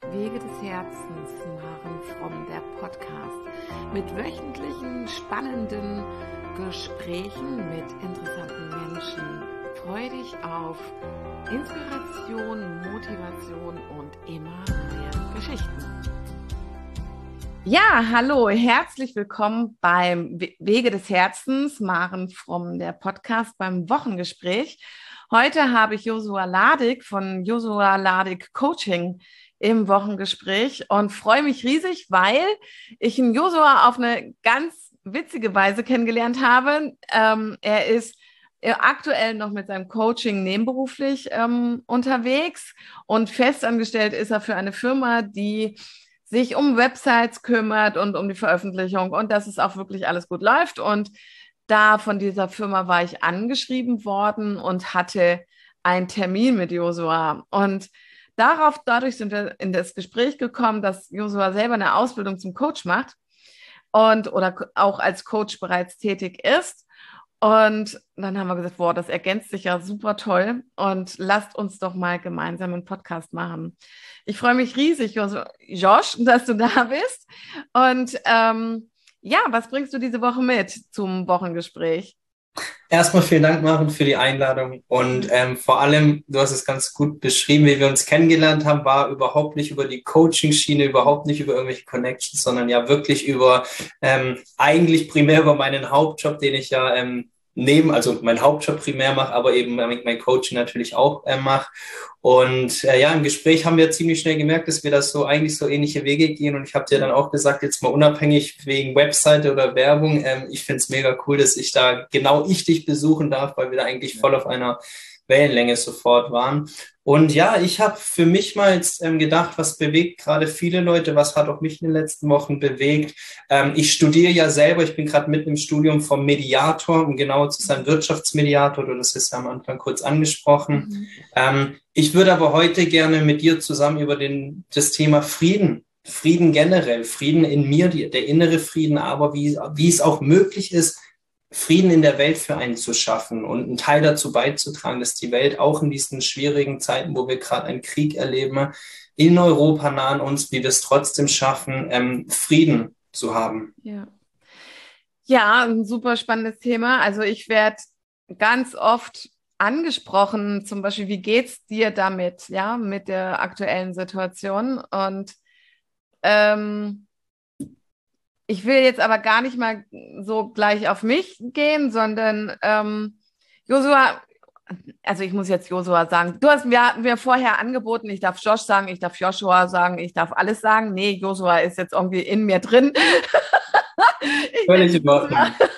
Wege des Herzens, Maren Fromm, der Podcast mit wöchentlichen spannenden Gesprächen mit interessanten Menschen. Freu dich auf Inspiration, Motivation und immer neue Geschichten. Ja, hallo, herzlich willkommen beim Wege des Herzens, Maren Fromm, der Podcast beim Wochengespräch. Heute habe ich Josua Ladig von Josua Ladig Coaching im Wochengespräch und freue mich riesig, weil ich ihn Josua auf eine ganz witzige Weise kennengelernt habe. Er ist aktuell noch mit seinem Coaching nebenberuflich unterwegs und festangestellt ist er für eine Firma, die sich um Websites kümmert und um die Veröffentlichung und dass es auch wirklich alles gut läuft. Und da von dieser Firma war ich angeschrieben worden und hatte einen Termin mit Josua. Und dadurch sind wir in das Gespräch gekommen, dass Josua selber eine Ausbildung zum Coach macht oder auch als Coach bereits tätig ist. Und dann haben wir gesagt, boah, das ergänzt sich ja super toll und lasst uns doch mal gemeinsam einen Podcast machen. Ich freue mich riesig, Josh, dass du da bist. Und was bringst du diese Woche mit zum Wochengespräch? Erstmal vielen Dank, Maren, für die Einladung und vor allem, du hast es ganz gut beschrieben, wie wir uns kennengelernt haben, war überhaupt nicht über die Coaching-Schiene, überhaupt nicht über irgendwelche Connections, sondern ja wirklich eigentlich primär über meinen Hauptjob, den ich ja also meinen Hauptjob primär mache, aber eben mein Coaching natürlich auch mache. Und im Gespräch haben wir ziemlich schnell gemerkt, dass wir das so eigentlich so ähnliche Wege gehen. Und ich habe dir dann auch gesagt, jetzt mal unabhängig wegen Webseite oder Werbung, ich finde es mega cool, dass ich dich besuchen darf, weil wir da eigentlich voll auf einer Wellenlänge sofort waren. Und ja, ich habe für mich mal jetzt gedacht, was bewegt gerade viele Leute, was hat auch mich in den letzten Wochen bewegt. Ich studiere ja selber, ich bin gerade mitten im Studium vom Mediator, um genauer zu sein, Wirtschaftsmediator, du hast es ja am Anfang kurz angesprochen. Ich würde aber heute gerne mit dir zusammen über das Thema Frieden generell, Frieden in mir, der innere Frieden, aber wie es auch möglich ist, Frieden in der Welt für einen zu schaffen und einen Teil dazu beizutragen, dass die Welt auch in diesen schwierigen Zeiten, wo wir gerade einen Krieg erleben, in Europa nah an uns, wie wir es trotzdem schaffen, Frieden zu haben. Ja, ein super spannendes Thema. Also ich werde ganz oft angesprochen, zum Beispiel, wie geht's dir damit, ja, mit der aktuellen Situation? Und ich will jetzt aber gar nicht mal so gleich auf mich gehen, sondern Josua, also ich muss jetzt Josua sagen, du hast mir vorher angeboten, ich darf Josh sagen, ich darf Joshua sagen, ich darf alles sagen. Nee, Josua ist jetzt irgendwie in mir drin. Völlig in Ordnung.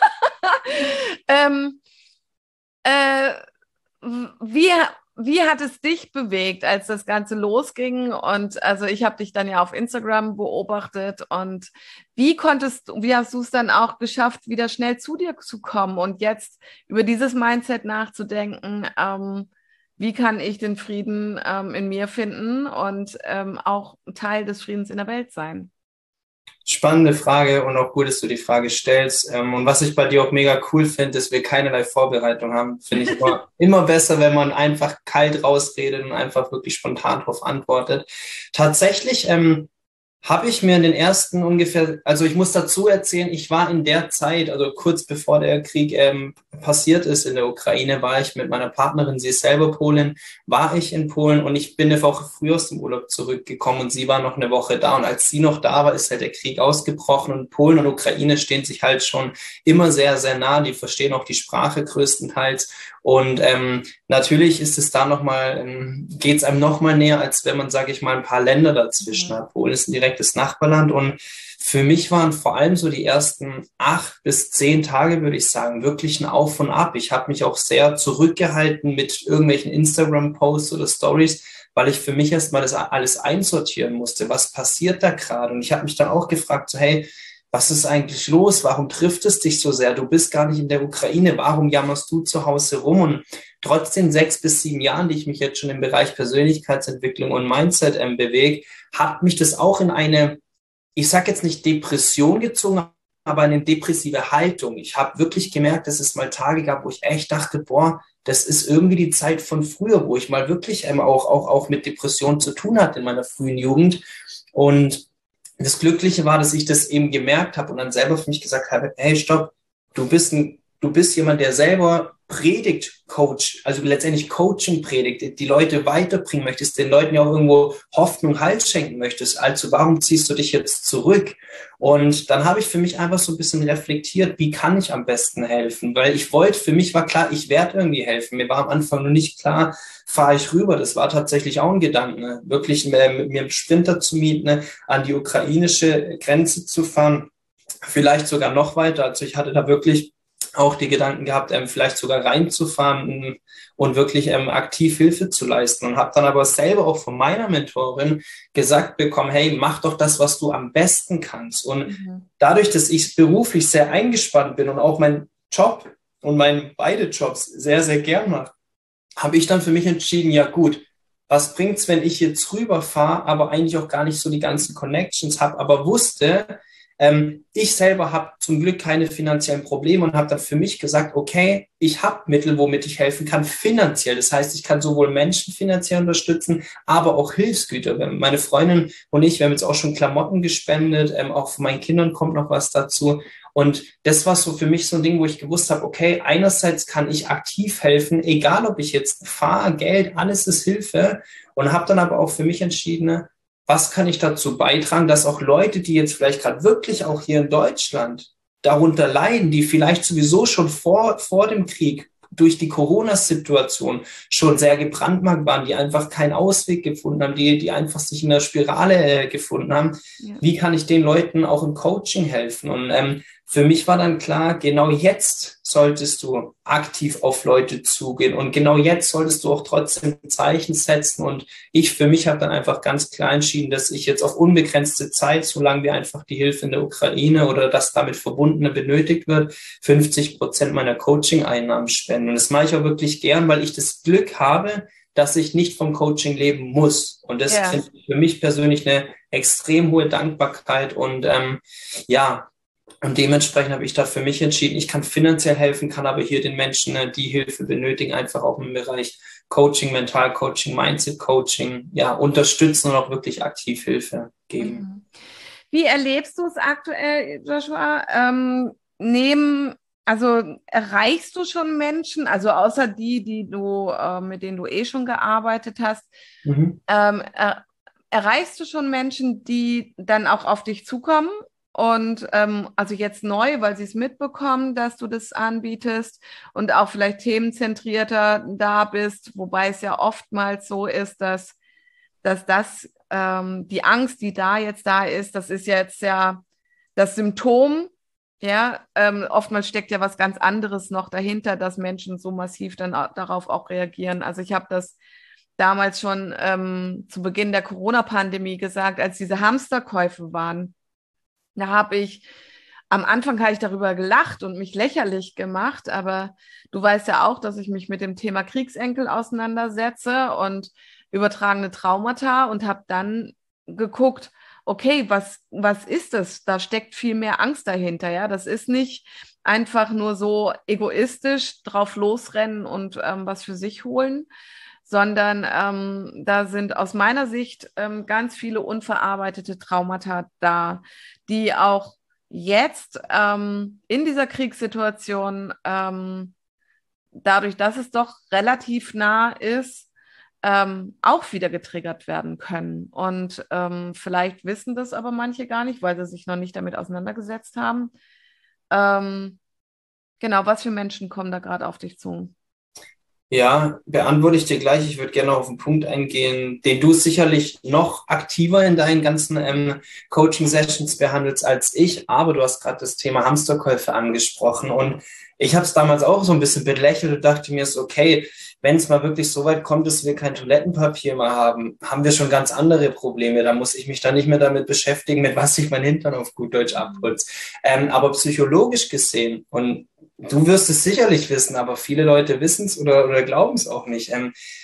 Wie hat es dich bewegt, als das Ganze losging? Und also ich habe dich dann ja auf Instagram beobachtet. Und wie hast du es dann auch geschafft, wieder schnell zu dir zu kommen und jetzt über dieses Mindset nachzudenken? Wie kann ich den Frieden in mir finden und auch Teil des Friedens in der Welt sein? Spannende Frage und auch gut, dass du die Frage stellst. Und was ich bei dir auch mega cool finde, ist, wir keinerlei Vorbereitung haben. Finde ich immer besser, wenn man einfach kalt rausredet und einfach wirklich spontan darauf antwortet. Tatsächlich habe ich mir in den ersten also ich muss dazu erzählen, ich war in der Zeit, also kurz bevor der Krieg passiert ist in der Ukraine, war ich mit meiner Partnerin, sie ist selber Polin, war ich in Polen und ich bin eine Woche früh aus dem Urlaub zurückgekommen und sie war noch eine Woche da und als sie noch da war, ist halt der Krieg ausgebrochen und Polen und Ukraine stehen sich halt schon immer sehr, sehr nah, die verstehen auch die Sprache größtenteils und natürlich ist es da geht es einem nochmal näher, als wenn man, sage ich mal, ein paar Länder dazwischen hat. Polen ist ein direktes Nachbarland und für mich waren vor allem so die ersten 8 bis 10 Tage, würde ich sagen, wirklich ein Auf und Ab. Ich habe mich auch sehr zurückgehalten mit irgendwelchen Instagram-Posts oder Stories, weil ich für mich erstmal das alles einsortieren musste. Was passiert da gerade? Und ich habe mich dann auch gefragt, so, hey, was ist eigentlich los? Warum trifft es dich so sehr? Du bist gar nicht in der Ukraine. Warum jammerst du zu Hause rum? Und trotz den 6 bis 7 Jahren, die ich mich jetzt schon im Bereich Persönlichkeitsentwicklung und Mindset bewege, hat mich das auch in eine, ich sage jetzt nicht Depression gezogen, aber eine depressive Haltung. Ich habe wirklich gemerkt, dass es mal Tage gab, wo ich echt dachte, boah, das ist irgendwie die Zeit von früher, wo ich mal wirklich auch mit Depressionen zu tun hatte in meiner frühen Jugend. Und das Glückliche war, dass ich das eben gemerkt habe und dann selber für mich gesagt habe, hey, stopp, du bist jemand, der selber predigt, Coach, also letztendlich Coaching predigt, die Leute weiterbringen möchtest, den Leuten ja auch irgendwo Hoffnung, Halt schenken möchtest. Also warum ziehst du dich jetzt zurück? Und dann habe ich für mich einfach so ein bisschen reflektiert, wie kann ich am besten helfen? Weil für mich war klar, ich werde irgendwie helfen. Mir war am Anfang noch nicht klar, fahre ich rüber. Das war tatsächlich auch ein Gedanke, ne? Wirklich mit mir einen Sprinter zu mieten, ne? An die ukrainische Grenze zu fahren, vielleicht sogar noch weiter. Also ich hatte da wirklich auch die Gedanken gehabt, vielleicht sogar reinzufahren und wirklich aktiv Hilfe zu leisten und habe dann aber selber auch von meiner Mentorin gesagt bekommen, hey, mach doch das, was du am besten kannst. Und dadurch, dass ich beruflich sehr eingespannt bin und auch meinen Job und beide Jobs sehr, sehr gern mache, habe ich dann für mich entschieden, ja gut, was bringt's, wenn ich jetzt rüberfahre, aber eigentlich auch gar nicht so die ganzen Connections habe, aber wusste, ich selber habe zum Glück keine finanziellen Probleme und habe dann für mich gesagt, okay, ich habe Mittel, womit ich helfen kann, finanziell. Das heißt, ich kann sowohl Menschen finanziell unterstützen, aber auch Hilfsgüter. Meine Freundin und ich, wir haben jetzt auch schon Klamotten gespendet, auch von meinen Kindern kommt noch was dazu. Und das war so für mich so ein Ding, wo ich gewusst habe, okay, einerseits kann ich aktiv helfen, egal ob ich jetzt fahre, Geld, alles ist Hilfe. Und habe dann aber auch für mich entschieden, was kann ich dazu beitragen, dass auch Leute, die jetzt vielleicht gerade wirklich auch hier in Deutschland darunter leiden, die vielleicht sowieso schon vor dem Krieg durch die Corona-Situation schon sehr gebrandmarkt waren, die einfach keinen Ausweg gefunden haben, die einfach sich in der Spirale gefunden haben. Ja. Wie kann ich den Leuten auch im Coaching helfen? Und für mich war dann klar, genau jetzt solltest du aktiv auf Leute zugehen und genau jetzt solltest du auch trotzdem Zeichen setzen. Und ich für mich habe dann einfach ganz klar entschieden, dass ich jetzt auf unbegrenzte Zeit, solange wir einfach die Hilfe in der Ukraine oder das damit Verbundene benötigt wird, 50% meiner Coaching-Einnahmen spenden. Und das mache ich auch wirklich gern, weil ich das Glück habe, dass ich nicht vom Coaching leben muss. Und das finde ich für mich persönlich eine extrem hohe Dankbarkeit und und dementsprechend habe ich da für mich entschieden, ich kann finanziell helfen, kann aber hier den Menschen, die Hilfe benötigen, einfach auch im Bereich Coaching, Mental-Coaching, Mindset-Coaching, unterstützen und auch wirklich aktiv Hilfe geben. Wie erlebst du es aktuell, Joshua? Also erreichst du schon Menschen, also außer die du, mit denen du schon gearbeitet hast, erreichst du schon Menschen, die dann auch auf dich zukommen? Und also jetzt neu, weil sie es mitbekommen, dass du das anbietest und auch vielleicht themenzentrierter da bist, wobei es ja oftmals so ist, dass das die Angst, die da jetzt da ist, das ist jetzt ja das Symptom. Ja, oftmals steckt ja was ganz anderes noch dahinter, dass Menschen so massiv dann darauf auch reagieren. Also ich habe das damals schon zu Beginn der Corona-Pandemie gesagt, als diese Hamsterkäufe waren. Am Anfang habe ich darüber gelacht und mich lächerlich gemacht, aber du weißt ja auch, dass ich mich mit dem Thema Kriegsenkel auseinandersetze und übertragene Traumata und habe dann geguckt, okay, was ist das? Da steckt viel mehr Angst dahinter, ja. Das ist nicht einfach nur so egoistisch drauf losrennen und was für sich holen, sondern da sind aus meiner Sicht ganz viele unverarbeitete Traumata da, die auch jetzt in dieser Kriegssituation, dadurch, dass es doch relativ nah ist, auch wieder getriggert werden können. Und vielleicht wissen das aber manche gar nicht, weil sie sich noch nicht damit auseinandergesetzt haben. Genau, was für Menschen kommen da gerade auf dich zu? Ja, beantworte ich dir gleich. Ich würde gerne noch auf einen Punkt eingehen, den du sicherlich noch aktiver in deinen ganzen Coaching-Sessions behandelst als ich, aber du hast gerade das Thema Hamsterkäufe angesprochen und ich habe es damals auch so ein bisschen belächelt und dachte mir so, okay, wenn es mal wirklich so weit kommt, dass wir kein Toilettenpapier mehr haben, haben wir schon ganz andere Probleme. Da muss ich mich dann nicht mehr damit beschäftigen, mit was ich mein Hintern auf gut Deutsch abputze. Aber psychologisch gesehen, und du wirst es sicherlich wissen, aber viele Leute wissen es oder glauben es auch nicht.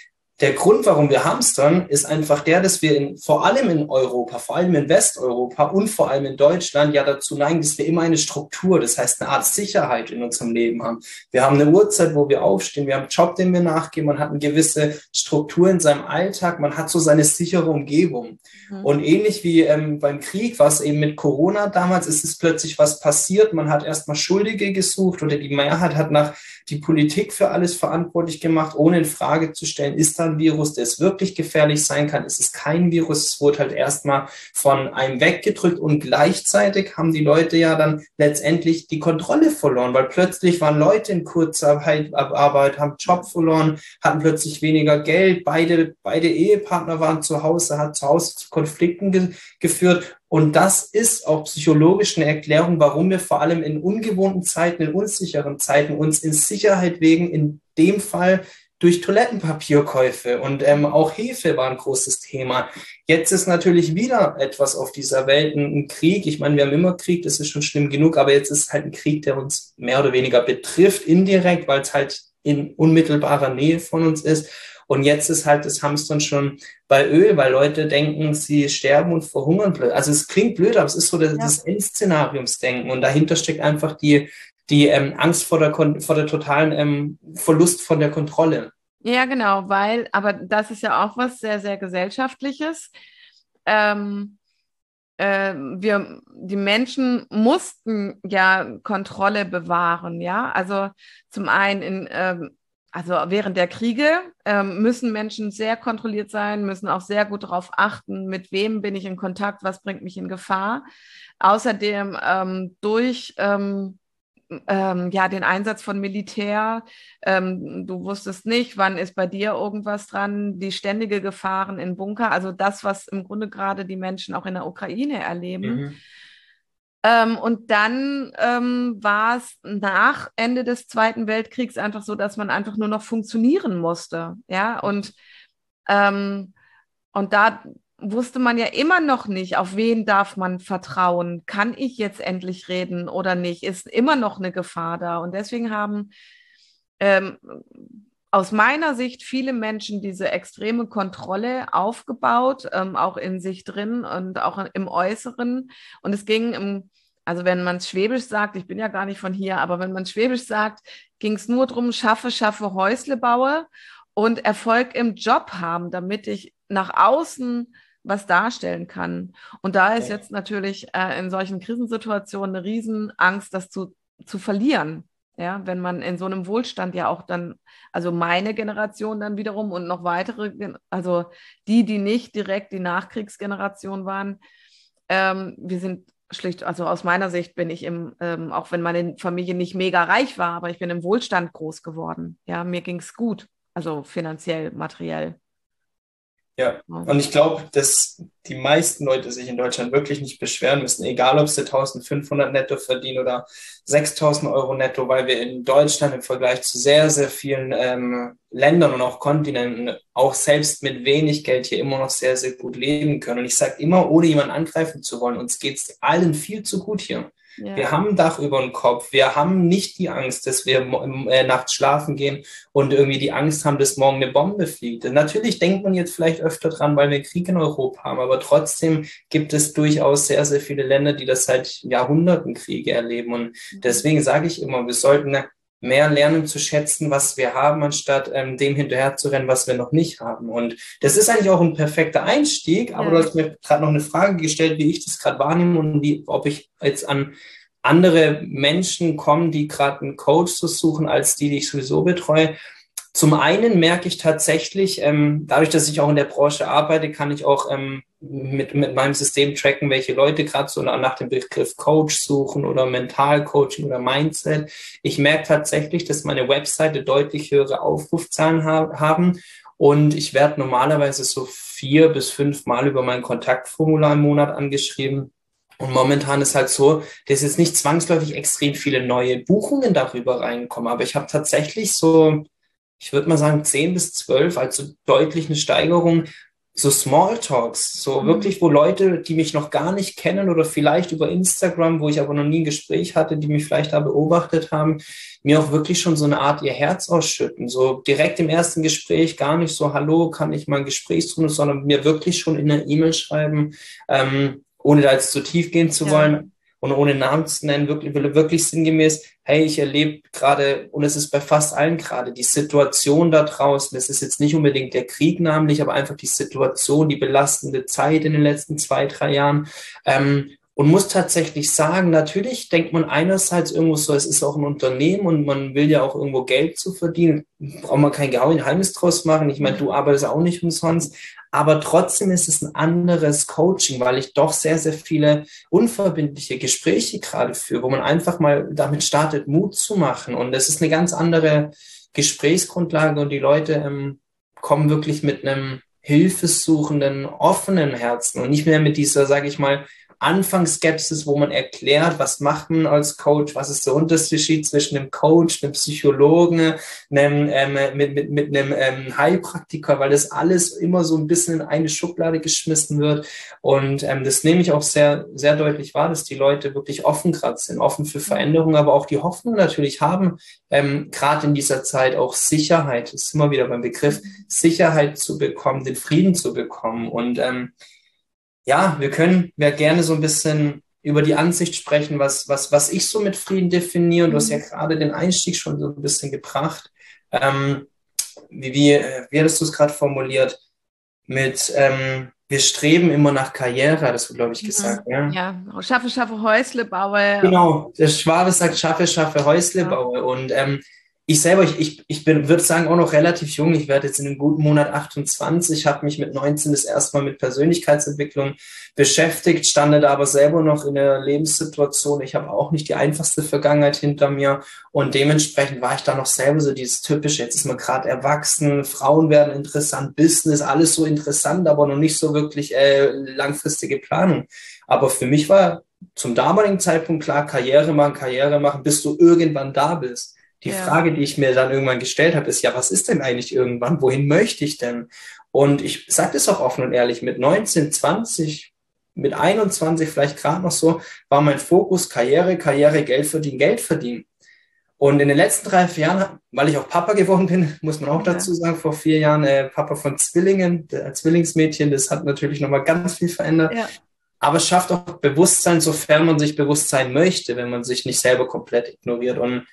der Grund, warum wir hamstern, ist einfach der, dass wir vor allem in Europa, vor allem in Westeuropa und vor allem in Deutschland ja dazu neigen, dass wir immer eine Struktur, das heißt eine Art Sicherheit in unserem Leben haben. Wir haben eine Uhrzeit, wo wir aufstehen, wir haben einen Job, den wir nachgehen, man hat eine gewisse Struktur in seinem Alltag, man hat so seine sichere Umgebung. Und ähnlich wie beim Krieg, was eben mit Corona damals, ist es plötzlich was passiert, man hat erstmal Schuldige gesucht oder die Mehrheit hat nach die Politik für alles verantwortlich gemacht, ohne in Frage zu stellen, ist da ein Virus, der es wirklich gefährlich sein kann, ist es kein Virus, es wurde halt erstmal von einem weggedrückt und gleichzeitig haben die Leute ja dann letztendlich die Kontrolle verloren, weil plötzlich waren Leute in Kurzarbeit, haben Job verloren, hatten plötzlich weniger Geld, beide Ehepartner waren zu Hause, hat zu Hause zu Konflikten geführt. Und das ist auch psychologisch eine Erklärung, warum wir vor allem in ungewohnten Zeiten, in unsicheren Zeiten uns in Sicherheit wägen, in dem Fall durch Toilettenpapierkäufe. Und auch Hefe war ein großes Thema. Jetzt ist natürlich wieder etwas auf dieser Welt, ein Krieg. Ich meine, wir haben immer Krieg, das ist schon schlimm genug, aber jetzt ist halt ein Krieg, der uns mehr oder weniger betrifft, indirekt, weil es halt in unmittelbarer Nähe von uns ist. Und jetzt ist halt das Hamstern schon bei Öl, weil Leute denken, sie sterben und verhungern. Also es klingt blöd, aber es ist so das Endszenariumsdenken. Und dahinter steckt einfach die Angst vor der totalen Verlust von der Kontrolle. Ja, genau, aber das ist ja auch was sehr, sehr Gesellschaftliches. Die Menschen mussten ja Kontrolle bewahren, ja. Also zum einen also während der Kriege müssen Menschen sehr kontrolliert sein, müssen auch sehr gut darauf achten, mit wem bin ich in Kontakt, was bringt mich in Gefahr. Außerdem durch den Einsatz von Militär, du wusstest nicht, wann ist bei dir irgendwas dran, die ständige Gefahren in Bunker, also das, was im Grunde gerade die Menschen auch in der Ukraine erleben. Und dann war es nach Ende des Zweiten Weltkriegs einfach so, dass man einfach nur noch funktionieren musste. Ja, und da wusste man ja immer noch nicht, auf wen darf man vertrauen? Kann ich jetzt endlich reden oder nicht? Ist immer noch eine Gefahr da. Und deswegen haben aus meiner Sicht viele Menschen diese extreme Kontrolle aufgebaut, auch in sich drin und auch im Äußeren. Und es ging also wenn man es Schwäbisch sagt, ich bin ja gar nicht von hier, aber wenn man Schwäbisch sagt, ging es nur darum, schaffe, Häusle baue und Erfolg im Job haben, damit ich nach außen was darstellen kann. Und da ist jetzt natürlich in solchen Krisensituationen eine Riesenangst, das zu verlieren. Ja, wenn man in so einem Wohlstand ja auch dann, also meine Generation dann wiederum und noch weitere, also die nicht direkt die Nachkriegsgeneration waren, wir sind schlicht, also aus meiner Sicht bin ich auch wenn meine Familie nicht mega reich war, aber ich bin im Wohlstand groß geworden. Ja, mir ging es gut, also finanziell, materiell. Ja, und ich glaube, dass die meisten Leute sich in Deutschland wirklich nicht beschweren müssen, egal ob sie 1.500 netto verdienen oder 6.000 Euro netto, weil wir in Deutschland im Vergleich zu sehr, sehr vielen Ländern und auch Kontinenten auch selbst mit wenig Geld hier immer noch sehr, sehr gut leben können. Und ich sage immer, ohne jemanden angreifen zu wollen, uns geht es allen viel zu gut hier. Ja. Wir haben ein Dach über dem Kopf. Wir haben nicht die Angst, dass wir nachts schlafen gehen und irgendwie die Angst haben, dass morgen eine Bombe fliegt. Natürlich denkt man jetzt vielleicht öfter dran, weil wir Krieg in Europa haben, aber trotzdem gibt es durchaus sehr, sehr viele Länder, die das seit Jahrhunderten Kriege erleben. Und deswegen sage ich immer, wir sollten mehr lernen zu schätzen, was wir haben, anstatt dem hinterher zu rennen, was wir noch nicht haben. Und das ist eigentlich auch ein perfekter Einstieg, aber du hast mir gerade noch eine Frage gestellt, wie ich das gerade wahrnehme und ob ich jetzt an andere Menschen komme, die gerade einen Coach zu suchen, als die ich sowieso betreue. Zum einen merke ich tatsächlich, dadurch, dass ich auch in der Branche arbeite, kann ich auch mit meinem System tracken, welche Leute gerade so nach dem Begriff Coach suchen oder Mentalcoaching oder Mindset. Ich merke tatsächlich, dass meine Webseite deutlich höhere Aufrufzahlen haben und ich werde normalerweise so 4 bis 5 Mal über mein Kontaktformular im Monat angeschrieben. Und momentan ist halt so, dass jetzt nicht zwangsläufig extrem viele neue Buchungen darüber reinkommen, aber ich habe tatsächlich so, ich würde mal sagen 10 bis 12, also deutlich eine Steigerung so Smalltalks, so wirklich, wo Leute, die mich noch gar nicht kennen oder vielleicht über Instagram, wo ich aber noch nie ein Gespräch hatte, die mich vielleicht da beobachtet haben, mir auch wirklich schon so eine Art ihr Herz ausschütten. So direkt im ersten Gespräch gar nicht so, hallo, kann ich mal ein Gespräch tun, sondern mir wirklich schon in eine E-Mail schreiben, ohne da jetzt zu tief gehen zu wollen und ohne Namen zu nennen, wirklich sinngemäß, hey, ich erlebe gerade, und es ist bei fast allen gerade, die Situation da draußen, das ist jetzt nicht unbedingt der Krieg namentlich, aber einfach die Situation, die belastende Zeit in den letzten 2, 3 Jahren. Und muss tatsächlich sagen, natürlich denkt man einerseits irgendwo so, es ist auch ein Unternehmen und man will ja auch irgendwo Geld zu verdienen. Braucht man kein Geheimnis draus machen. Ich meine, du arbeitest auch nicht umsonst. Aber trotzdem ist es ein anderes Coaching, weil ich doch sehr, sehr viele unverbindliche Gespräche gerade führe, wo man einfach mal damit startet, Mut zu machen. Und das ist eine ganz andere Gesprächsgrundlage und die Leute kommen wirklich mit einem hilfesuchenden, offenen Herzen und nicht mehr mit dieser, sage ich mal, Anfangsskepsis, wo man erklärt, was macht man als Coach, was ist der Unterschied zwischen einem Coach, einem Psychologen, mit einem Heilpraktiker, weil das alles immer so ein bisschen in eine Schublade geschmissen wird. Und das nehme ich auch sehr, sehr deutlich wahr, dass die Leute wirklich offen gerade sind, offen für Veränderungen, aber auch die Hoffnung natürlich haben, gerade in dieser Zeit auch Sicherheit, das ist immer wieder beim Begriff, Sicherheit zu bekommen, den Frieden zu bekommen. Und ja, wir können ja gerne so ein bisschen über die Ansicht sprechen, was ich so mit Frieden definiere. Und du hast ja gerade den Einstieg schon so ein bisschen gebracht. Wie hattest du es gerade formuliert? Wir streben immer nach Karriere, hattest du, glaube ich, gesagt. Ja, schaffe, Häusle baue. Genau, der Schwabe sagt, schaffe, Häusle baue. Und ich selber, würde sagen, auch noch relativ jung. Ich werde jetzt in einem guten Monat 28, habe mich mit 19 das erste Mal mit Persönlichkeitsentwicklung beschäftigt, stande da aber selber noch in einer Lebenssituation. Ich habe auch nicht die einfachste Vergangenheit hinter mir und dementsprechend war ich da noch selber so dieses typische, jetzt ist man gerade erwachsen, Frauen werden interessant, Business, alles so interessant, aber noch nicht so wirklich langfristige Planung. Aber für mich war zum damaligen Zeitpunkt klar, Karriere machen, bis du irgendwann da bist. Die Frage, die ich mir dann irgendwann gestellt habe, ist ja, was ist denn eigentlich irgendwann? Wohin möchte ich denn? Und ich sage das auch offen und ehrlich, mit 19, 20, mit 21 vielleicht gerade noch so, war mein Fokus Karriere, Geld verdienen. Und in den letzten 3-4 Jahren, weil ich auch Papa geworden bin, muss man auch dazu sagen, vor 4 Jahren Papa von Zwillingen, Zwillingsmädchen, das hat natürlich nochmal ganz viel verändert. Ja. Aber es schafft auch Bewusstsein, sofern man sich bewusst sein möchte, wenn man sich nicht selber komplett ignoriert. Und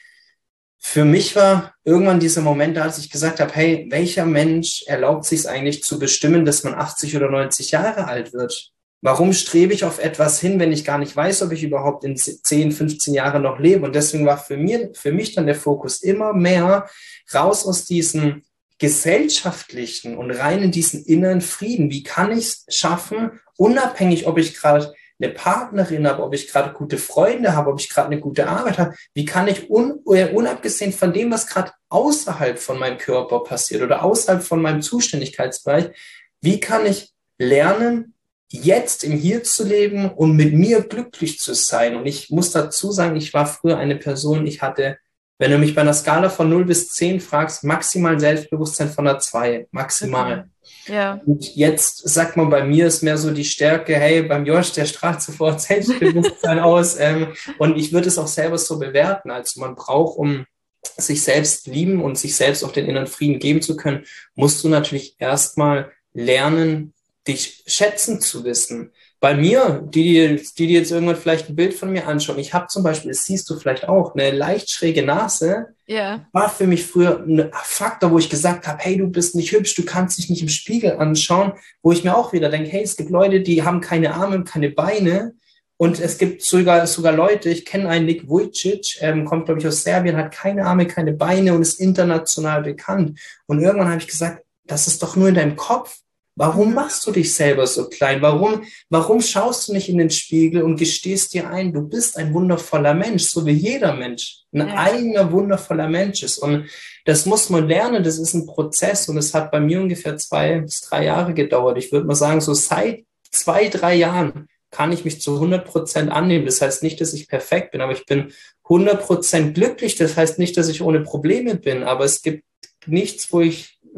für mich war irgendwann dieser Moment da, als ich gesagt habe, hey, welcher Mensch erlaubt sich es eigentlich zu bestimmen, dass man 80 oder 90 Jahre alt wird? Warum strebe ich auf etwas hin, wenn ich gar nicht weiß, ob ich überhaupt in 10, 15 Jahren noch lebe? Und deswegen war für mich dann der Fokus immer mehr raus aus diesem gesellschaftlichen und rein in diesen inneren Frieden. Wie kann ich es schaffen, unabhängig, ob ich gerade eine Partnerin habe, ob ich gerade gute Freunde habe, ob ich gerade eine gute Arbeit habe, wie kann ich unabgesehen von dem, was gerade außerhalb von meinem Körper passiert oder außerhalb von meinem Zuständigkeitsbereich, wie kann ich lernen, jetzt im Hier zu leben und mit mir glücklich zu sein? Und ich muss dazu sagen, ich war früher eine Person, ich hatte, wenn du mich bei einer Skala von 0 bis 10 fragst, maximal Selbstbewusstsein von einer 2, maximal. Okay. Ja. Und jetzt sagt man, bei mir ist mehr so die Stärke, hey, beim Josh, der strahlt sofort Selbstbewusstsein aus. Und ich würde es auch selber so bewerten. Also man braucht, um sich selbst lieben und sich selbst auch den inneren Frieden geben zu können, musst du natürlich erstmal lernen, dich schätzen zu wissen. Bei mir, die jetzt irgendwann vielleicht ein Bild von mir anschauen, ich habe zum Beispiel, das siehst du vielleicht auch, eine leicht schräge Nase, war für mich früher ein Faktor, wo ich gesagt habe, hey, du bist nicht hübsch, du kannst dich nicht im Spiegel anschauen, wo ich mir auch wieder denke, hey, es gibt Leute, die haben keine Arme und keine Beine und es gibt sogar Leute, ich kenne einen Nick Vujicic, kommt, glaube ich, aus Serbien, hat keine Arme, keine Beine und ist international bekannt. Und irgendwann habe ich gesagt, das ist doch nur in deinem Kopf. Warum machst du dich selber so klein? Warum schaust du nicht in den Spiegel und gestehst dir ein, du bist ein wundervoller Mensch, so wie jeder Mensch ein eigener wundervoller Mensch ist. Und das muss man lernen, das ist ein Prozess und es hat bei mir ungefähr 2 bis 3 Jahre gedauert. Ich würde mal sagen, so seit 2, 3 Jahren kann ich mich zu 100% annehmen. Das heißt nicht, dass ich perfekt bin, aber ich bin 100% glücklich. Das heißt nicht, dass ich ohne Probleme bin, aber es gibt nichts, wo ich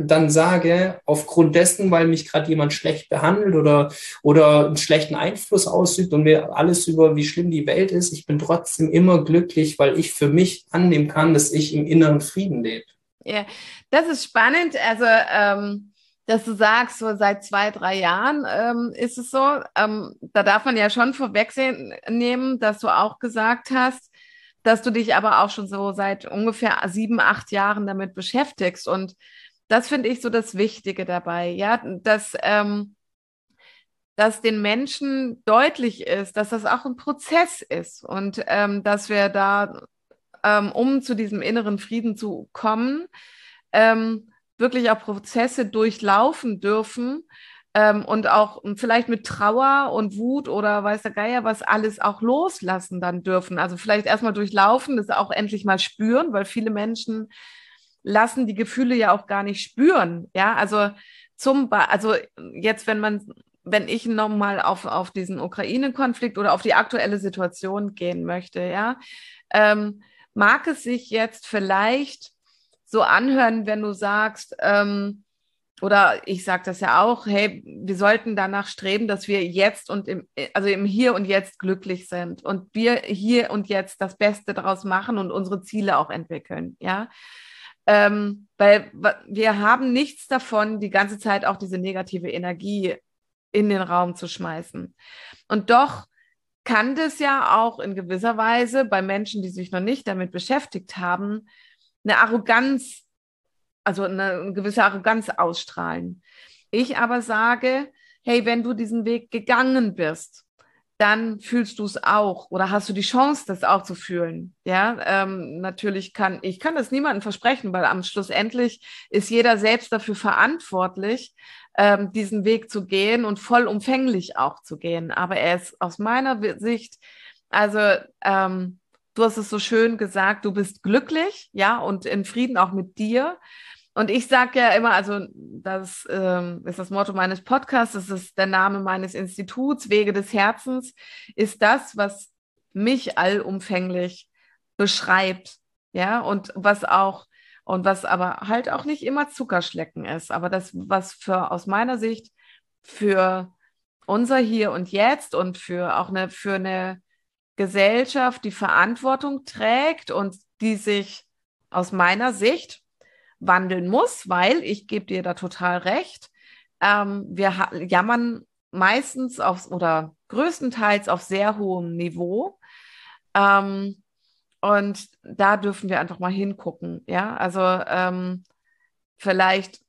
dann sage, aufgrund dessen, weil mich gerade jemand schlecht behandelt oder einen schlechten Einfluss ausübt und mir alles über, wie schlimm die Welt ist, ich bin trotzdem immer glücklich, weil ich für mich annehmen kann, dass ich im inneren Frieden lebe. Ja, das ist spannend. Also, dass du sagst, so seit 2, 3 Jahren ist es so. Da darf man ja schon vorwegnehmen, dass du auch gesagt hast, dass du dich aber auch schon so seit ungefähr 7, 8 Jahren damit beschäftigst. Und das finde ich so das Wichtige dabei, ja, dass den Menschen deutlich ist, dass das auch ein Prozess ist und dass wir da, um zu diesem inneren Frieden zu kommen, wirklich auch Prozesse durchlaufen dürfen, und auch vielleicht mit Trauer und Wut oder weiß der Geier was alles auch loslassen dann dürfen. Also vielleicht erstmal durchlaufen, das auch endlich mal spüren, weil viele Menschen lassen die Gefühle ja auch gar nicht spüren. Ja, also also jetzt, wenn ich nochmal auf diesen Ukraine-Konflikt oder auf die aktuelle Situation gehen möchte, ja, mag es sich jetzt vielleicht so anhören, wenn du sagst, oder ich sage das ja auch, hey, wir sollten danach streben, dass wir jetzt und also im Hier und Jetzt glücklich sind und wir hier und jetzt das Beste daraus machen und unsere Ziele auch entwickeln, ja. Weil wir haben nichts davon, die ganze Zeit auch diese negative Energie in den Raum zu schmeißen. Und doch kann das ja auch in gewisser Weise bei Menschen, die sich noch nicht damit beschäftigt haben, eine Arroganz, also eine gewisse Arroganz ausstrahlen. Ich aber sage, hey, wenn du diesen Weg gegangen bist, dann fühlst du es auch oder hast du die Chance, das auch zu fühlen. Ja, natürlich kann das niemandem versprechen, weil am Schlussendlich ist jeder selbst dafür verantwortlich, diesen Weg zu gehen und vollumfänglich auch zu gehen. Aber er ist aus meiner Sicht, also du hast es so schön gesagt, du bist glücklich, ja, und in Frieden auch mit dir. Und ich sage ja immer, also das ist das Motto meines Podcasts, das ist der Name meines Instituts, Wege des Herzens, ist das, was mich allumfänglich beschreibt, ja, und was aber halt auch nicht immer Zuckerschlecken ist, aber das, was aus meiner Sicht für unser Hier und Jetzt und für eine Gesellschaft, die Verantwortung trägt und die sich aus meiner Sicht wandeln muss, weil ich gebe dir da total recht. Wir jammern meistens oder größtenteils auf sehr hohem Niveau. Und da dürfen wir einfach mal hingucken. Ja, also vielleicht,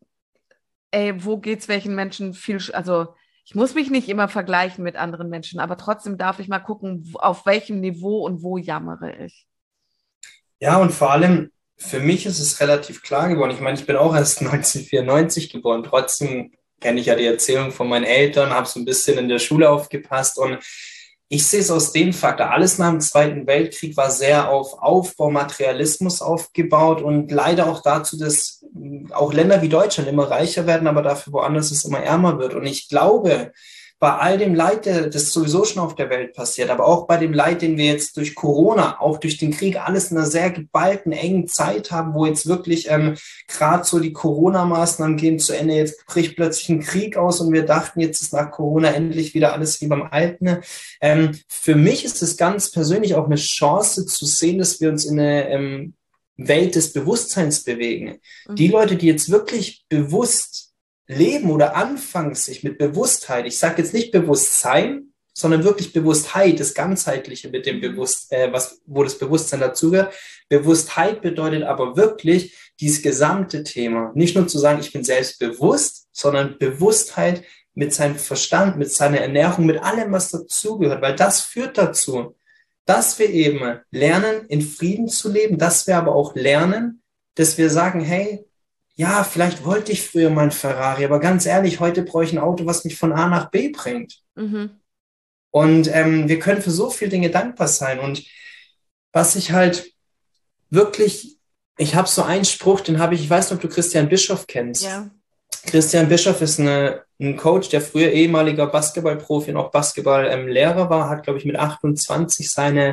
wo geht's welchen Menschen also ich muss mich nicht immer vergleichen mit anderen Menschen, aber trotzdem darf ich mal gucken, auf welchem Niveau und wo jammere ich. Ja, und vor allem, für mich ist es relativ klar geworden. Ich meine, ich bin auch erst 1994 geboren. Trotzdem kenne ich ja die Erzählung von meinen Eltern, habe so ein bisschen in der Schule aufgepasst und ich sehe es aus dem Faktor, alles nach dem Zweiten Weltkrieg war sehr auf Aufbau, Materialismus aufgebaut und leider auch dazu, dass auch Länder wie Deutschland immer reicher werden, aber dafür woanders es immer ärmer wird. Und ich glaube, bei all dem Leid, das sowieso schon auf der Welt passiert, aber auch bei dem Leid, den wir jetzt durch Corona, auch durch den Krieg, alles in einer sehr geballten, engen Zeit haben, wo jetzt wirklich gerade so die Corona-Maßnahmen gehen zu Ende, jetzt bricht plötzlich ein Krieg aus und wir dachten, jetzt ist nach Corona endlich wieder alles wie beim Alten. Für mich ist es ganz persönlich auch eine Chance zu sehen, dass wir uns in eine Welt des Bewusstseins bewegen. Mhm. Die Leute, die jetzt wirklich bewusst leben oder anfangen sich mit Bewusstheit, ich sage jetzt nicht Bewusstsein, sondern wirklich Bewusstheit, das Ganzheitliche mit dem wo das Bewusstsein dazugehört. Bewusstheit bedeutet aber wirklich dieses gesamte Thema. Nicht nur zu sagen, ich bin selbstbewusst, sondern Bewusstheit mit seinem Verstand, mit seiner Ernährung, mit allem, was dazugehört, weil das führt dazu, dass wir eben lernen, in Frieden zu leben, dass wir aber auch lernen, dass wir sagen, hey, ja, vielleicht wollte ich früher mal ein Ferrari, aber ganz ehrlich, heute brauche ich ein Auto, was mich von A nach B bringt. Mhm. Und wir können für so viele Dinge dankbar sein. Und was ich halt wirklich, ich habe so einen Spruch, ich weiß nicht, ob du Christian Bischoff kennst. Ja. Christian Bischoff ist ein Coach, der früher ehemaliger Basketballprofi und auch Basketballlehrer war, hat, glaube ich, mit 28 seine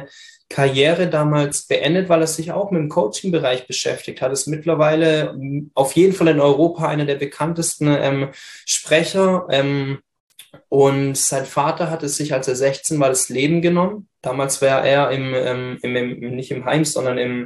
Karriere damals beendet, weil er sich auch mit dem Coaching-Bereich beschäftigt hat. Ist mittlerweile auf jeden Fall in Europa einer der bekanntesten Sprecher. Und sein Vater hatte sich, als er 16 war, das Leben genommen. Damals war er nicht im Heim, sondern im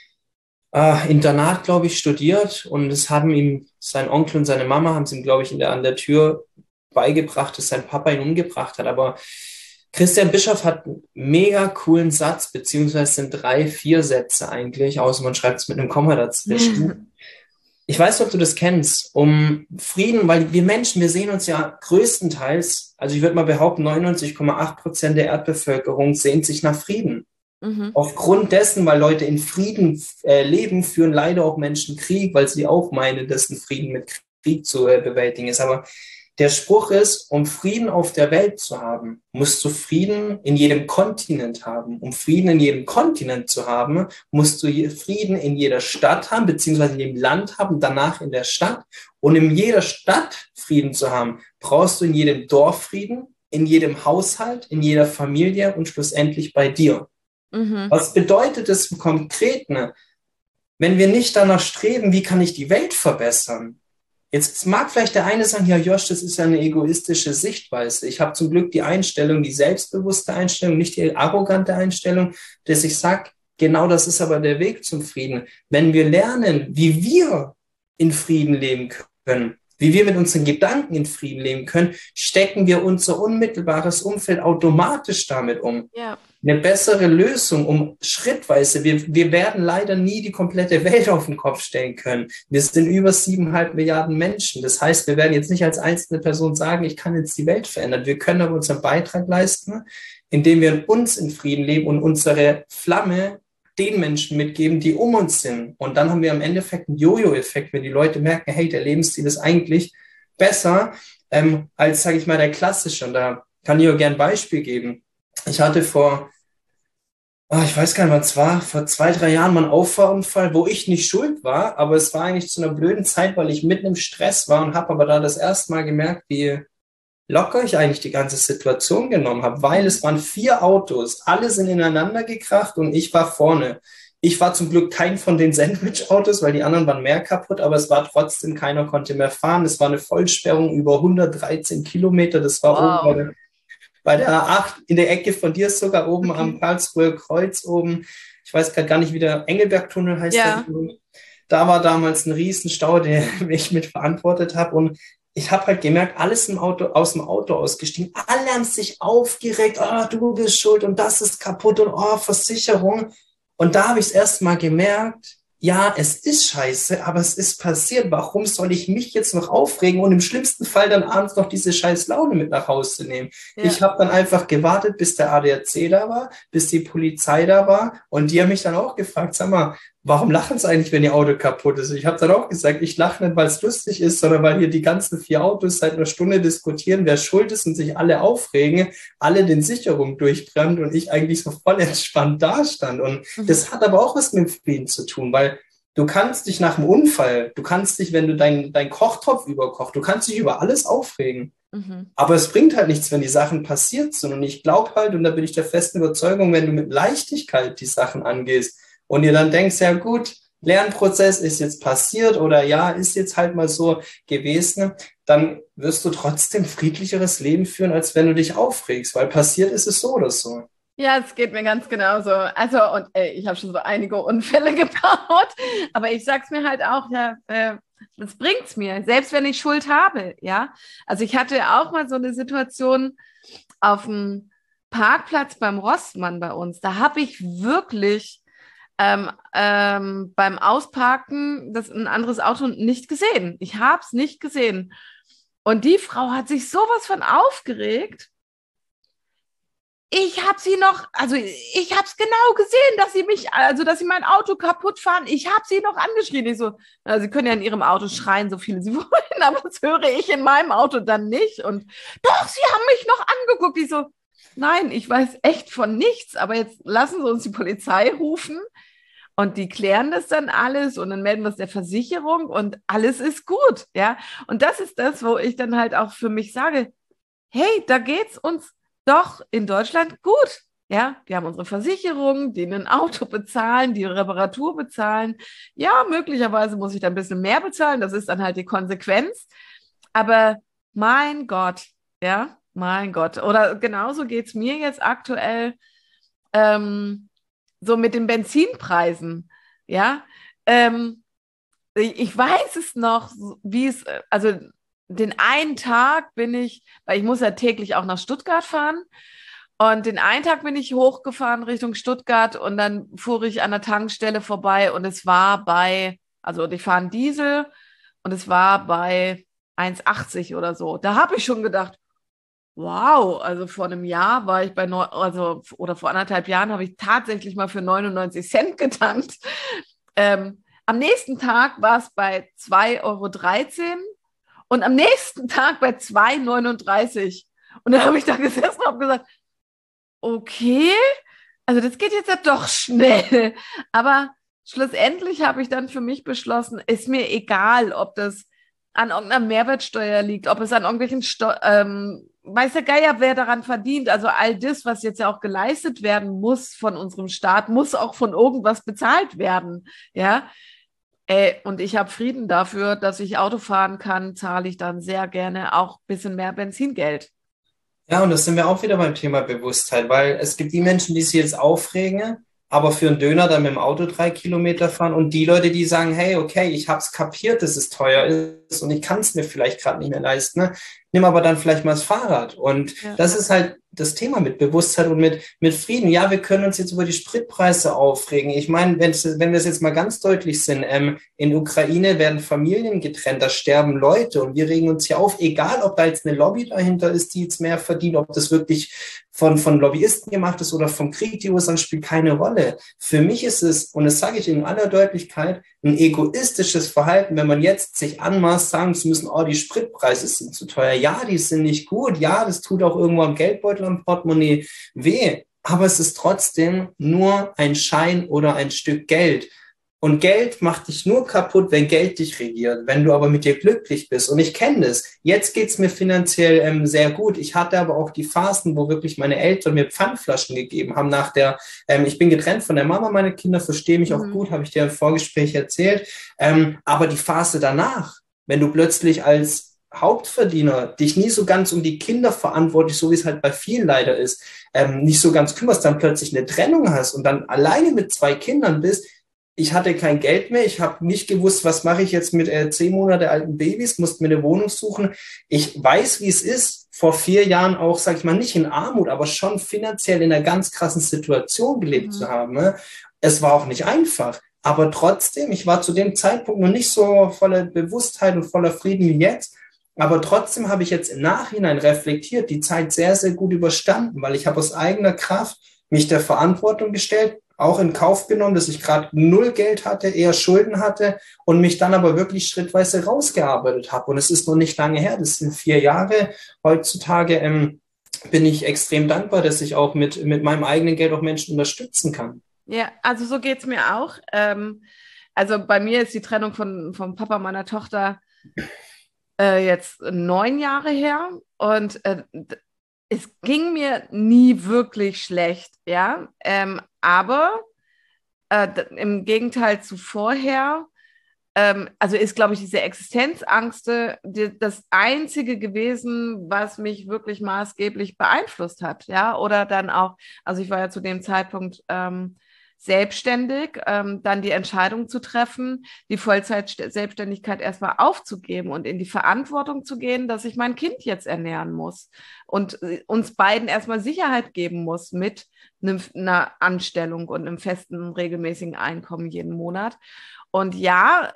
Internat, glaube ich, studiert. Und es haben ihm sein Onkel und seine Mama, haben es ihm, glaube ich, an der Tür beigebracht, dass sein Papa ihn umgebracht hat. Aber Christian Bischoff hat einen mega coolen Satz, beziehungsweise sind 3, 4 Sätze eigentlich, außer man schreibt es mit einem Komma dazwischen. Ich weiß nicht, ob du das kennst, um Frieden, weil wir Menschen, wir sehen uns ja größtenteils, also ich würde mal behaupten, 99,8% der Erdbevölkerung sehnt sich nach Frieden. Mhm. Aufgrund dessen, weil Leute in Frieden leben, führen leider auch Menschen Krieg, weil sie auch meinen, dass ein Frieden mit Krieg zu bewältigen ist. Aber der Spruch ist, um Frieden auf der Welt zu haben, musst du Frieden in jedem Kontinent haben. Um Frieden in jedem Kontinent zu haben, musst du Frieden in jeder Stadt haben, beziehungsweise in jedem Land haben, danach in der Stadt. Und in jeder Stadt Frieden zu haben, brauchst du in jedem Dorf Frieden, in jedem Haushalt, in jeder Familie und schlussendlich bei dir. Mhm. Was bedeutet das im Konkreten? Wenn wir nicht danach streben, wie kann ich die Welt verbessern? Jetzt mag vielleicht der eine sagen, ja Josh, das ist ja eine egoistische Sichtweise. Ich habe zum Glück die Einstellung, die selbstbewusste Einstellung, nicht die arrogante Einstellung, dass ich sage, genau das ist aber der Weg zum Frieden. Wenn wir lernen, wie wir in Frieden leben können, wie wir mit unseren Gedanken in Frieden leben können, stecken wir unser unmittelbares Umfeld automatisch damit um. Ja. Eine bessere Lösung, um schrittweise, wir werden leider nie die komplette Welt auf den Kopf stellen können. Wir sind über 7,5 Milliarden Menschen. Das heißt, wir werden jetzt nicht als einzelne Person sagen, ich kann jetzt die Welt verändern. Wir können aber unseren Beitrag leisten, indem wir in uns in Frieden leben und unsere Flamme den Menschen mitgeben, die um uns sind. Und dann haben wir im Endeffekt einen Jojo-Effekt, wenn die Leute merken, hey, der Lebensstil ist eigentlich besser als, sage ich mal, der klassische. Und da kann ich auch gerne ein Beispiel geben. Ich hatte ich weiß gar nicht, wann es war, vor 2, 3 Jahren mal einen Auffahrunfall, wo ich nicht schuld war, aber es war eigentlich zu einer blöden Zeit, weil ich mitten im Stress war und habe aber da das erste Mal gemerkt, wie locker ich eigentlich die ganze Situation genommen habe, weil es waren 4 Autos, alle sind ineinander gekracht und ich war vorne. Ich war zum Glück kein von den Sandwich-Autos, weil die anderen waren mehr kaputt, aber es war trotzdem, keiner konnte mehr fahren. Es war eine Vollsperrung über 113 Kilometer, das war oben bei der A8 in der Ecke von dir sogar oben am Karlsruher Kreuz oben. Ich weiß gerade gar nicht, wie der Engelbergtunnel heißt. Ja. Da war damals ein Riesenstau, den ich mit verantwortet habe. Und ich habe halt gemerkt, alles aus dem Auto ausgestiegen. Alle haben sich aufgeregt. Oh, du bist schuld und das ist kaputt und oh, Versicherung. Und da habe ich es erst mal gemerkt, ja, es ist scheiße, aber es ist passiert. Warum soll ich mich jetzt noch aufregen und im schlimmsten Fall dann abends noch diese scheiß Laune mit nach Hause nehmen? Ja. Ich habe dann einfach gewartet, bis der ADAC da war, bis die Polizei da war und die haben mich dann auch gefragt, sag mal, warum lachen sie eigentlich, wenn ihr Auto kaputt ist? Ich habe dann auch gesagt, ich lache nicht, weil es lustig ist, sondern weil hier die ganzen 4 Autos seit einer Stunde diskutieren, wer schuld ist und sich alle aufregen, alle den Sicherung durchbrennt und ich eigentlich so voll entspannt dastand. Und das hat aber auch was mit Frieden zu tun, weil du kannst dich nach dem Unfall, du kannst dich, wenn du dein Kochtopf überkocht, du kannst dich über alles aufregen. Aber es bringt halt nichts, wenn die Sachen passiert sind. Und ich glaube halt, und da bin ich der festen Überzeugung, wenn du mit Leichtigkeit die Sachen angehst, und ihr dann denkst, ja gut, Lernprozess ist jetzt passiert oder ja, ist jetzt halt mal so gewesen, dann wirst du trotzdem friedlicheres Leben führen, als wenn du dich aufregst, weil passiert ist es so oder so. Ja, es geht mir ganz genauso. Also, und ich habe schon so einige Unfälle gebaut, aber ich sag's mir halt auch, ja, das bringt's mir, selbst wenn ich Schuld habe, ja. Also ich hatte auch mal so eine Situation auf dem Parkplatz beim Rossmann bei uns, da habe ich wirklich beim Ausparken ein anderes Auto nicht gesehen. Ich habe es nicht gesehen. Und die Frau hat sich sowas von aufgeregt. Ich habe sie noch, also ich habe es genau gesehen, dass sie mein Auto kaputt fahren. Ich habe sie noch angeschrien. Ich so, sie können ja in ihrem Auto schreien, so viele sie wollen, aber das höre ich in meinem Auto dann nicht. Und doch, sie haben mich noch angeguckt. Ich so, nein, ich weiß echt von nichts, aber jetzt lassen Sie uns die Polizei rufen. Und die klären das dann alles und dann melden wir es der Versicherung und alles ist gut, ja. Und das ist das, wo ich dann halt auch für mich sage, hey, da geht's uns doch in Deutschland gut, Ja, wir haben unsere Versicherung, die ein Auto bezahlen, die Reparatur bezahlen. Ja, möglicherweise muss ich da ein bisschen mehr bezahlen. Das ist dann halt die Konsequenz. Aber mein Gott, ja, mein Gott. Oder genauso geht es mir jetzt aktuell so mit den Benzinpreisen. Ja, ich weiß es noch, wie es, also den einen Tag bin ich, weil ich muss ja täglich auch nach Stuttgart fahren. Und den einen Tag bin ich hochgefahren Richtung Stuttgart und dann fuhr ich an der Tankstelle vorbei und es war also ich fahre einen Diesel und es war bei 1,80 oder so. Da habe ich schon gedacht, wow, also vor einem Jahr war ich oder vor 1,5 Jahren habe ich tatsächlich mal für 99 Cent getankt. Am nächsten Tag war es bei 2,13 € und am nächsten Tag bei 2,39 €. Und dann habe ich da gesessen und habe gesagt, okay, also das geht jetzt ja doch schnell. Aber schlussendlich habe ich dann für mich beschlossen, ist mir egal, ob das an irgendeiner Mehrwertsteuer liegt, ob es an irgendwelchen weiß der Geier, wer daran verdient. Also all das, was jetzt ja auch geleistet werden muss von unserem Staat, muss auch von irgendwas bezahlt werden. Ja. Und ich habe Frieden dafür, dass ich Auto fahren kann, zahle ich dann sehr gerne auch ein bisschen mehr Benzingeld. Ja, und das sind wir auch wieder beim Thema Bewusstheit, weil es gibt die Menschen, die sich jetzt aufregen, aber für einen Döner dann mit dem Auto 3 Kilometer fahren und die Leute, die sagen, hey, okay, ich habe es kapiert, dass es teuer ist und ich kann es mir vielleicht gerade nicht mehr leisten, ne? Nimm aber dann vielleicht mal das Fahrrad. Und Ja. das ist halt das Thema mit Bewusstheit und mit Frieden. Ja, wir können uns jetzt über die Spritpreise aufregen. Ich meine, wenn wir es jetzt mal ganz deutlich sind, in Ukraine werden Familien getrennt, da sterben Leute und wir regen uns hier auf, egal ob da jetzt eine Lobby dahinter ist, die jetzt mehr verdient, ob das wirklich von Lobbyisten gemacht ist oder vom Krieg, die Ursache spielt keine Rolle. Für mich ist es, und das sage ich in aller Deutlichkeit, ein egoistisches Verhalten, wenn man jetzt sich anmaßt, sagen zu müssen, oh, die Spritpreise sind zu teuer. Ja, die sind nicht gut. Ja, das tut auch irgendwo am Geldbeutel, am Portemonnaie weh. Aber es ist trotzdem nur ein Schein oder ein Stück Geld. Und Geld macht dich nur kaputt, wenn Geld dich regiert. Wenn du aber mit dir glücklich bist. Und ich kenne das. Jetzt geht's mir finanziell sehr gut. Ich hatte aber auch die Phasen, wo wirklich meine Eltern mir Pfandflaschen gegeben haben ich bin getrennt von der Mama, meine Kinder verstehen mich auch gut, habe ich dir im Vorgespräch erzählt. Aber die Phase danach, wenn du plötzlich als Hauptverdiener dich nie so ganz um die Kinder verantwortlich, so wie es halt bei vielen leider ist, nicht so ganz kümmerst, dann plötzlich eine Trennung hast und dann alleine mit 2 Kindern bist. Ich hatte kein Geld mehr, ich habe nicht gewusst, was mache ich jetzt mit 10 Monate alten Babys, musste mir eine Wohnung suchen. Ich weiß, wie es ist, vor 4 Jahren auch, sage ich mal, nicht in Armut, aber schon finanziell in einer ganz krassen Situation gelebt zu haben. Ne? Es war auch nicht einfach, aber trotzdem, ich war zu dem Zeitpunkt noch nicht so voller Bewusstheit und voller Frieden wie jetzt. Aber trotzdem habe ich jetzt im Nachhinein reflektiert, die Zeit sehr, sehr gut überstanden, weil ich habe aus eigener Kraft mich der Verantwortung gestellt, auch in Kauf genommen, dass ich gerade 0 Geld hatte, eher Schulden hatte und mich dann aber wirklich schrittweise rausgearbeitet habe. Und es ist noch nicht lange her, das sind 4 Jahre. Heutzutage bin ich extrem dankbar, dass ich auch mit meinem eigenen Geld auch Menschen unterstützen kann. Ja, also so geht's mir auch. Also bei mir ist die Trennung vom Papa meiner Tochter jetzt 9 Jahre her und es ging mir nie wirklich schlecht, ja. Aber im Gegenteil zu vorher, also ist, glaube ich, diese Existenzangst das Einzige gewesen, was mich wirklich maßgeblich beeinflusst hat, ja. Oder dann auch, also ich war ja zu dem Zeitpunkt selbstständig, dann die Entscheidung zu treffen, die Vollzeit-Selbstständigkeit erstmal aufzugeben und in die Verantwortung zu gehen, dass ich mein Kind jetzt ernähren muss und uns beiden erstmal Sicherheit geben muss mit einer Anstellung und einem festen, regelmäßigen Einkommen jeden Monat. Und ja,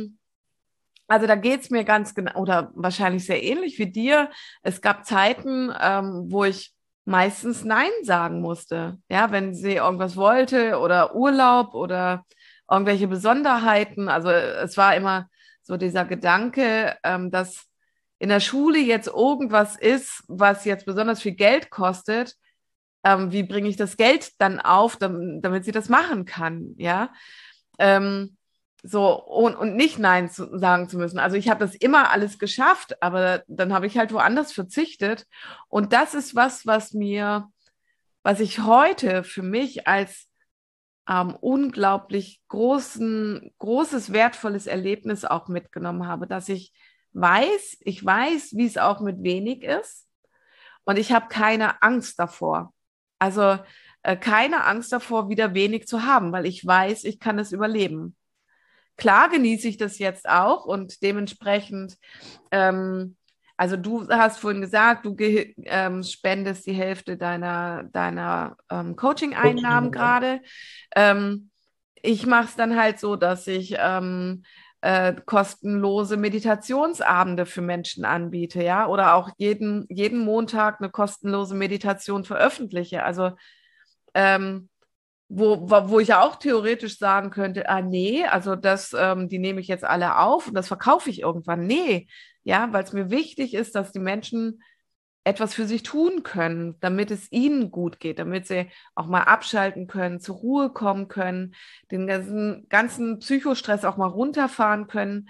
also da geht es mir ganz genau oder wahrscheinlich sehr ähnlich wie dir. Es gab Zeiten, wo ich meistens Nein sagen musste. Ja, wenn sie irgendwas wollte oder Urlaub oder irgendwelche Besonderheiten. Also es war immer so dieser Gedanke, dass in der Schule jetzt irgendwas ist, was jetzt besonders viel Geld kostet. Wie bringe ich das Geld dann auf, damit sie das machen kann? Ja. So, und nicht sagen zu müssen. Also ich habe das immer alles geschafft, aber dann habe ich halt woanders verzichtet. Und das ist was mir was ich heute für mich als unglaublich großes, wertvolles Erlebnis auch mitgenommen habe, dass ich weiß, wie es auch mit wenig ist und ich habe keine Angst davor. Also keine Angst davor, wieder wenig zu haben, weil ich weiß, ich kann es überleben. Klar genieße ich das jetzt auch und dementsprechend, also du hast vorhin gesagt, du spendest die Hälfte deiner Coaching-Einnahmen gerade. Ähm, Ich mache es dann halt so, dass ich kostenlose Meditationsabende für Menschen anbiete, ja, oder auch jeden Montag eine kostenlose Meditation veröffentliche. Also ähm, wo ich ja auch theoretisch sagen könnte, nee, also die nehme ich jetzt alle auf und das verkaufe ich irgendwann. Nee, ja, weil es mir wichtig ist, dass die Menschen etwas für sich tun können, damit es ihnen gut geht, damit sie auch mal abschalten können, zur Ruhe kommen können, den ganzen Psychostress auch mal runterfahren können,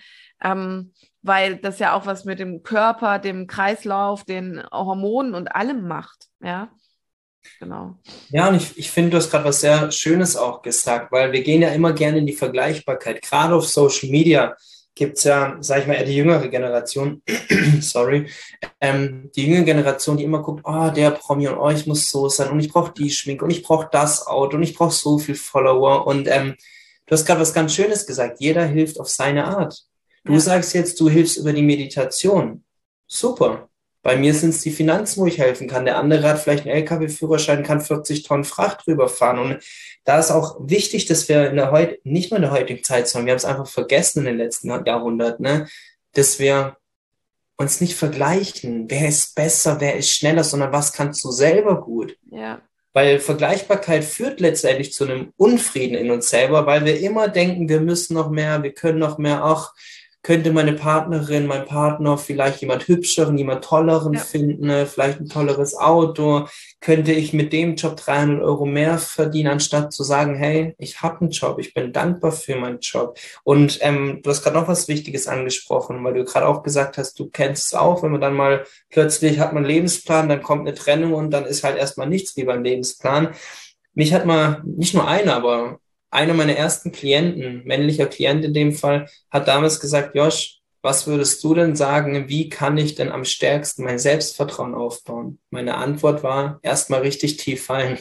weil das ja auch was mit dem Körper, dem Kreislauf, den Hormonen und allem macht, ja, genau. Ja, und ich finde, du hast gerade was sehr Schönes auch gesagt, weil wir gehen ja immer gerne in die Vergleichbarkeit. Gerade auf Social Media gibt es ja, sag ich mal, eher die jüngere Generation, sorry, die jüngere Generation, die immer guckt, oh, der Promi und oh, ich muss so sein und ich brauche die Schminke und ich brauche das Auto und ich brauche so viel Follower. Und du hast gerade was ganz Schönes gesagt, jeder hilft auf seine Art. Du Ja. sagst jetzt, du hilfst über die Meditation. Super. Bei mir sind es die Finanzen, wo ich helfen kann. Der andere hat vielleicht einen LKW-Führerschein, kann 40 Tonnen Fracht drüber fahren. Und da ist auch wichtig, dass wir nicht nur in der heutigen Zeit, sondern wir haben es einfach vergessen in den letzten Jahrhunderten, ne? Dass wir uns nicht vergleichen. Wer ist besser, wer ist schneller, sondern was kannst du selber gut? Ja. Weil Vergleichbarkeit führt letztendlich zu einem Unfrieden in uns selber, weil wir immer denken, wir müssen noch mehr, wir können noch mehr. Ach, könnte meine Partnerin, mein Partner vielleicht jemand Hübscheren, jemand Tolleren Ja. finden, ne? Vielleicht ein tolleres Auto, könnte ich mit dem Job 300 Euro mehr verdienen, anstatt zu sagen, hey, ich habe einen Job, ich bin dankbar für meinen Job. Und du hast gerade noch was Wichtiges angesprochen, weil du gerade auch gesagt hast, du kennst es auch, wenn man dann mal plötzlich hat man einen Lebensplan, dann kommt eine Trennung und dann ist halt erstmal nichts wie beim Lebensplan. Mich hat mal, nicht nur einer, aber einer meiner ersten Klienten, männlicher Klient in dem Fall, hat damals gesagt, Josh, was würdest du denn sagen, wie kann ich denn am stärksten mein Selbstvertrauen aufbauen? Meine Antwort war, erstmal richtig tief fallen.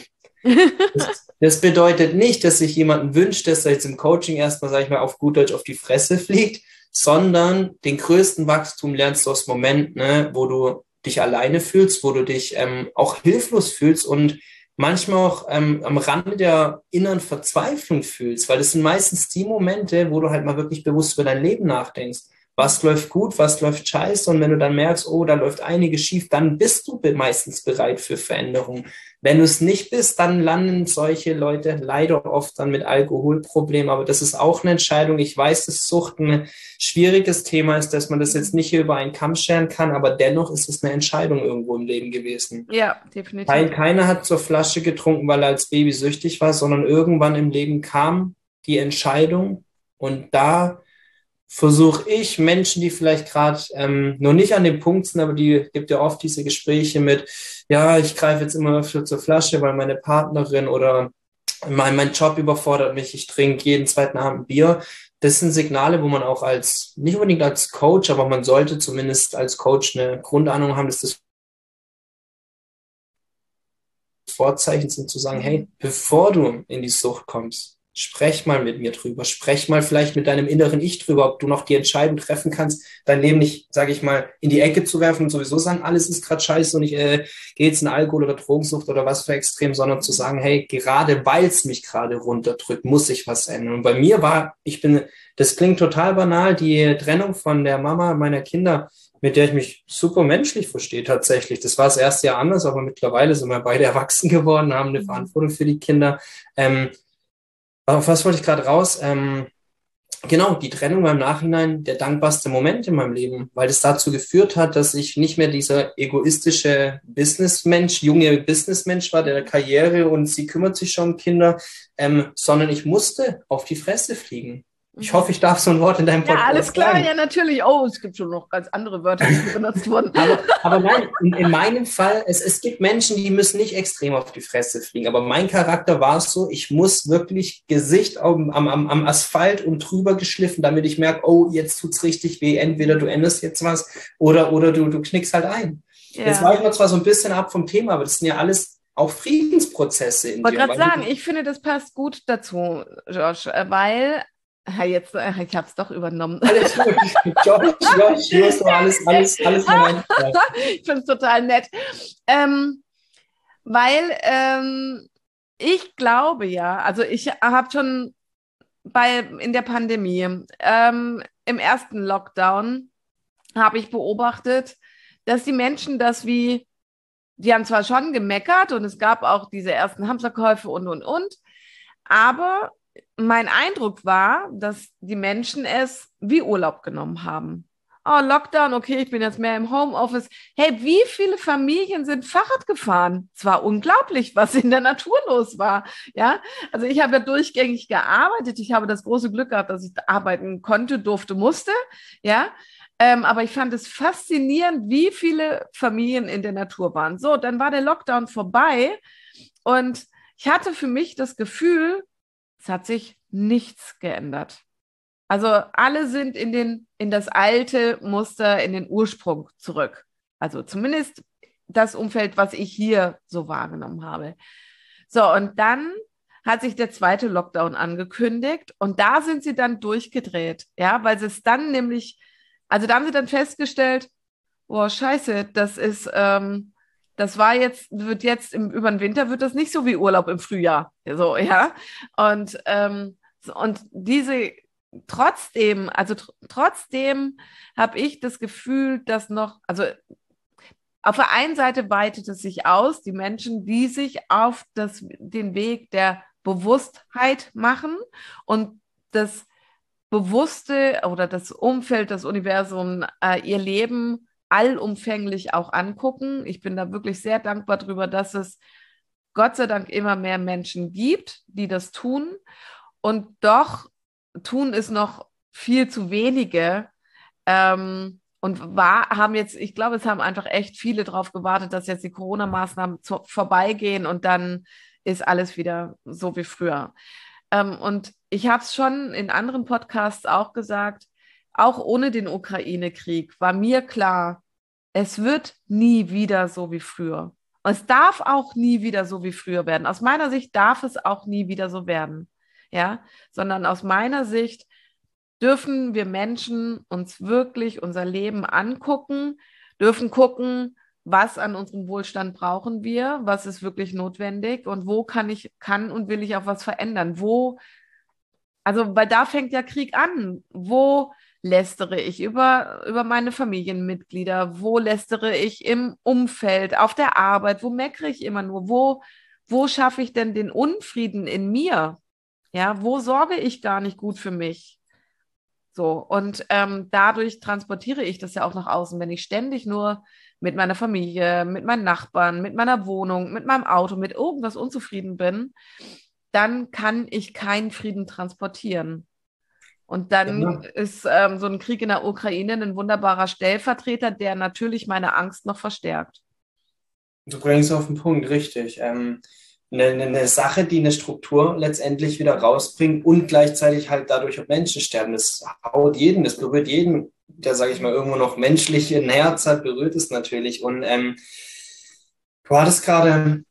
Das bedeutet nicht, dass sich jemanden wünscht, dass er jetzt im Coaching erstmal, sag ich mal, auf gut Deutsch auf die Fresse fliegt, sondern den größten Wachstum lernst du aus Momenten, ne, wo du dich alleine fühlst, wo du dich auch hilflos fühlst und manchmal auch am Rande der inneren Verzweiflung fühlst, weil das sind meistens die Momente, wo du halt mal wirklich bewusst über dein Leben nachdenkst. Was läuft gut, was läuft scheiße? Und wenn du dann merkst, oh, da läuft einiges schief, dann bist du meistens bereit für Veränderung. Wenn du es nicht bist, dann landen solche Leute leider oft dann mit Alkoholproblemen. Aber das ist auch eine Entscheidung. Ich weiß, dass Sucht ein schwieriges Thema ist, dass man das jetzt nicht hier über einen Kamm scheren kann, aber dennoch ist es eine Entscheidung irgendwo im Leben gewesen. Ja, definitiv. Keiner hat zur Flasche getrunken, weil er als Baby süchtig war, sondern irgendwann im Leben kam die Entscheidung und da versuche ich Menschen, die vielleicht gerade noch nicht an dem Punkt sind, aber die gibt ja oft diese Gespräche mit, ja, ich greife jetzt immer öfter zur Flasche, weil meine Partnerin oder mein Job überfordert mich, ich trinke jeden zweiten Abend Bier. Das sind Signale, wo man auch nicht unbedingt als Coach, aber man sollte zumindest als Coach eine Grundahnung haben, dass das Vorzeichen sind, zu sagen, hey, bevor du in die Sucht kommst, sprech mal mit mir drüber, sprech mal vielleicht mit deinem inneren Ich drüber, ob du noch die Entscheidung treffen kannst, dein Leben nicht, sage ich mal, in die Ecke zu werfen und sowieso sagen, alles ist gerade scheiße und ich gehe jetzt in Alkohol oder Drogensucht oder was für extrem, sondern zu sagen, hey, gerade weil es mich gerade runterdrückt, muss ich was ändern. Und bei mir das klingt total banal, die Trennung von der Mama meiner Kinder, mit der ich mich super menschlich verstehe tatsächlich. Das war das erste Jahr anders, aber mittlerweile sind wir beide erwachsen geworden, haben eine Verantwortung für die Kinder. Auf was wollte ich gerade raus? Genau, die Trennung war im Nachhinein der dankbarste Moment in meinem Leben, weil es dazu geführt hat, dass ich nicht mehr dieser egoistische junge Businessmensch war, der Karriere und sie kümmert sich schon um Kinder, sondern ich musste auf die Fresse fliegen. Ich hoffe, ich darf so ein Wort in deinem Podcast Ja, alles klar, sagen. ja, natürlich. Oh, es gibt schon noch ganz andere Wörter, die benutzt wurden. Aber nein, in meinem Fall, es gibt Menschen, die müssen nicht extrem auf die Fresse fliegen. Aber mein Charakter war es so, ich muss wirklich Gesicht am Asphalt und drüber geschliffen, damit ich merke, oh, jetzt tut's richtig weh. Entweder du änderst jetzt was oder du knickst halt ein. Ja. Jetzt weichen wir zwar so ein bisschen ab vom Thema, aber das sind ja alles auch Friedensprozesse in Ich wollte dir. gerade sagen, ich finde, das passt gut dazu, Josh, weil jetzt, ich habe es doch übernommen. Alles gut. Josh, alles rein. Ich finde es total nett. Weil ich glaube ja, also ich habe schon in der Pandemie, im ersten Lockdown, habe ich beobachtet, dass die Menschen die haben zwar schon gemeckert und es gab auch diese ersten Hamsterkäufe und, aber mein Eindruck war, dass die Menschen es wie Urlaub genommen haben. Oh, Lockdown, okay, ich bin jetzt mehr im Homeoffice. Hey, wie viele Familien sind Fahrrad gefahren? Es war unglaublich, was in der Natur los war. Ja, also ich habe ja durchgängig gearbeitet. Ich habe das große Glück gehabt, dass ich arbeiten konnte, durfte, musste. Ja, aber ich fand es faszinierend, wie viele Familien in der Natur waren. So, dann war der Lockdown vorbei und ich hatte für mich das Gefühl, es hat sich nichts geändert. Also alle sind in das alte Muster, in den Ursprung zurück. Also zumindest das Umfeld, was ich hier so wahrgenommen habe. So, und dann hat sich der zweite Lockdown angekündigt und da sind sie dann durchgedreht, ja, weil sie es dann nämlich, also da haben sie dann festgestellt, boah, scheiße, wird jetzt über den Winter wird das nicht so wie Urlaub im Frühjahr, so, ja. Und trotzdem habe ich das Gefühl, dass also auf der einen Seite weitet es sich aus, die Menschen, die sich auf den Weg der Bewusstheit machen und das Bewusste oder das Umfeld, das Universum, ihr Leben allumfänglich auch angucken. Ich bin da wirklich sehr dankbar drüber, dass es Gott sei Dank immer mehr Menschen gibt, die das tun. Und doch tun es noch viel zu wenige. Ich glaube, es haben einfach echt viele darauf gewartet, dass jetzt die Corona-Maßnahmen vorbeigehen und dann ist alles wieder so wie früher. Und ich habe es schon in anderen Podcasts auch gesagt, auch ohne den Ukraine-Krieg war mir klar, es wird nie wieder so wie früher. Und es darf auch nie wieder so wie früher werden. Aus meiner Sicht darf es auch nie wieder so werden. Ja, sondern aus meiner Sicht dürfen wir Menschen uns wirklich unser Leben angucken, dürfen gucken, was an unserem Wohlstand brauchen wir, was ist wirklich notwendig und wo kann und will ich auch was verändern. Weil da fängt ja Krieg an. Wo lästere ich über meine Familienmitglieder? Wo lästere ich im Umfeld, auf der Arbeit? Wo meckere ich immer nur? Wo schaffe ich denn den Unfrieden in mir? Ja, wo sorge ich gar nicht gut für mich? So, und dadurch transportiere ich das ja auch nach außen. Wenn ich ständig nur mit meiner Familie, mit meinen Nachbarn, mit meiner Wohnung, mit meinem Auto, mit irgendwas unzufrieden bin, dann kann ich keinen Frieden transportieren. Und dann ist so ein Krieg in der Ukraine ein wunderbarer Stellvertreter, der natürlich meine Angst noch verstärkt. Du bringst auf den Punkt, richtig. Eine Sache, die eine Struktur letztendlich wieder rausbringt und gleichzeitig halt dadurch auch Menschen sterben. Das haut jeden, das berührt jeden, der, sage ich mal, irgendwo noch menschlich ein Herz hat, berührt es natürlich. Und du hattest gerade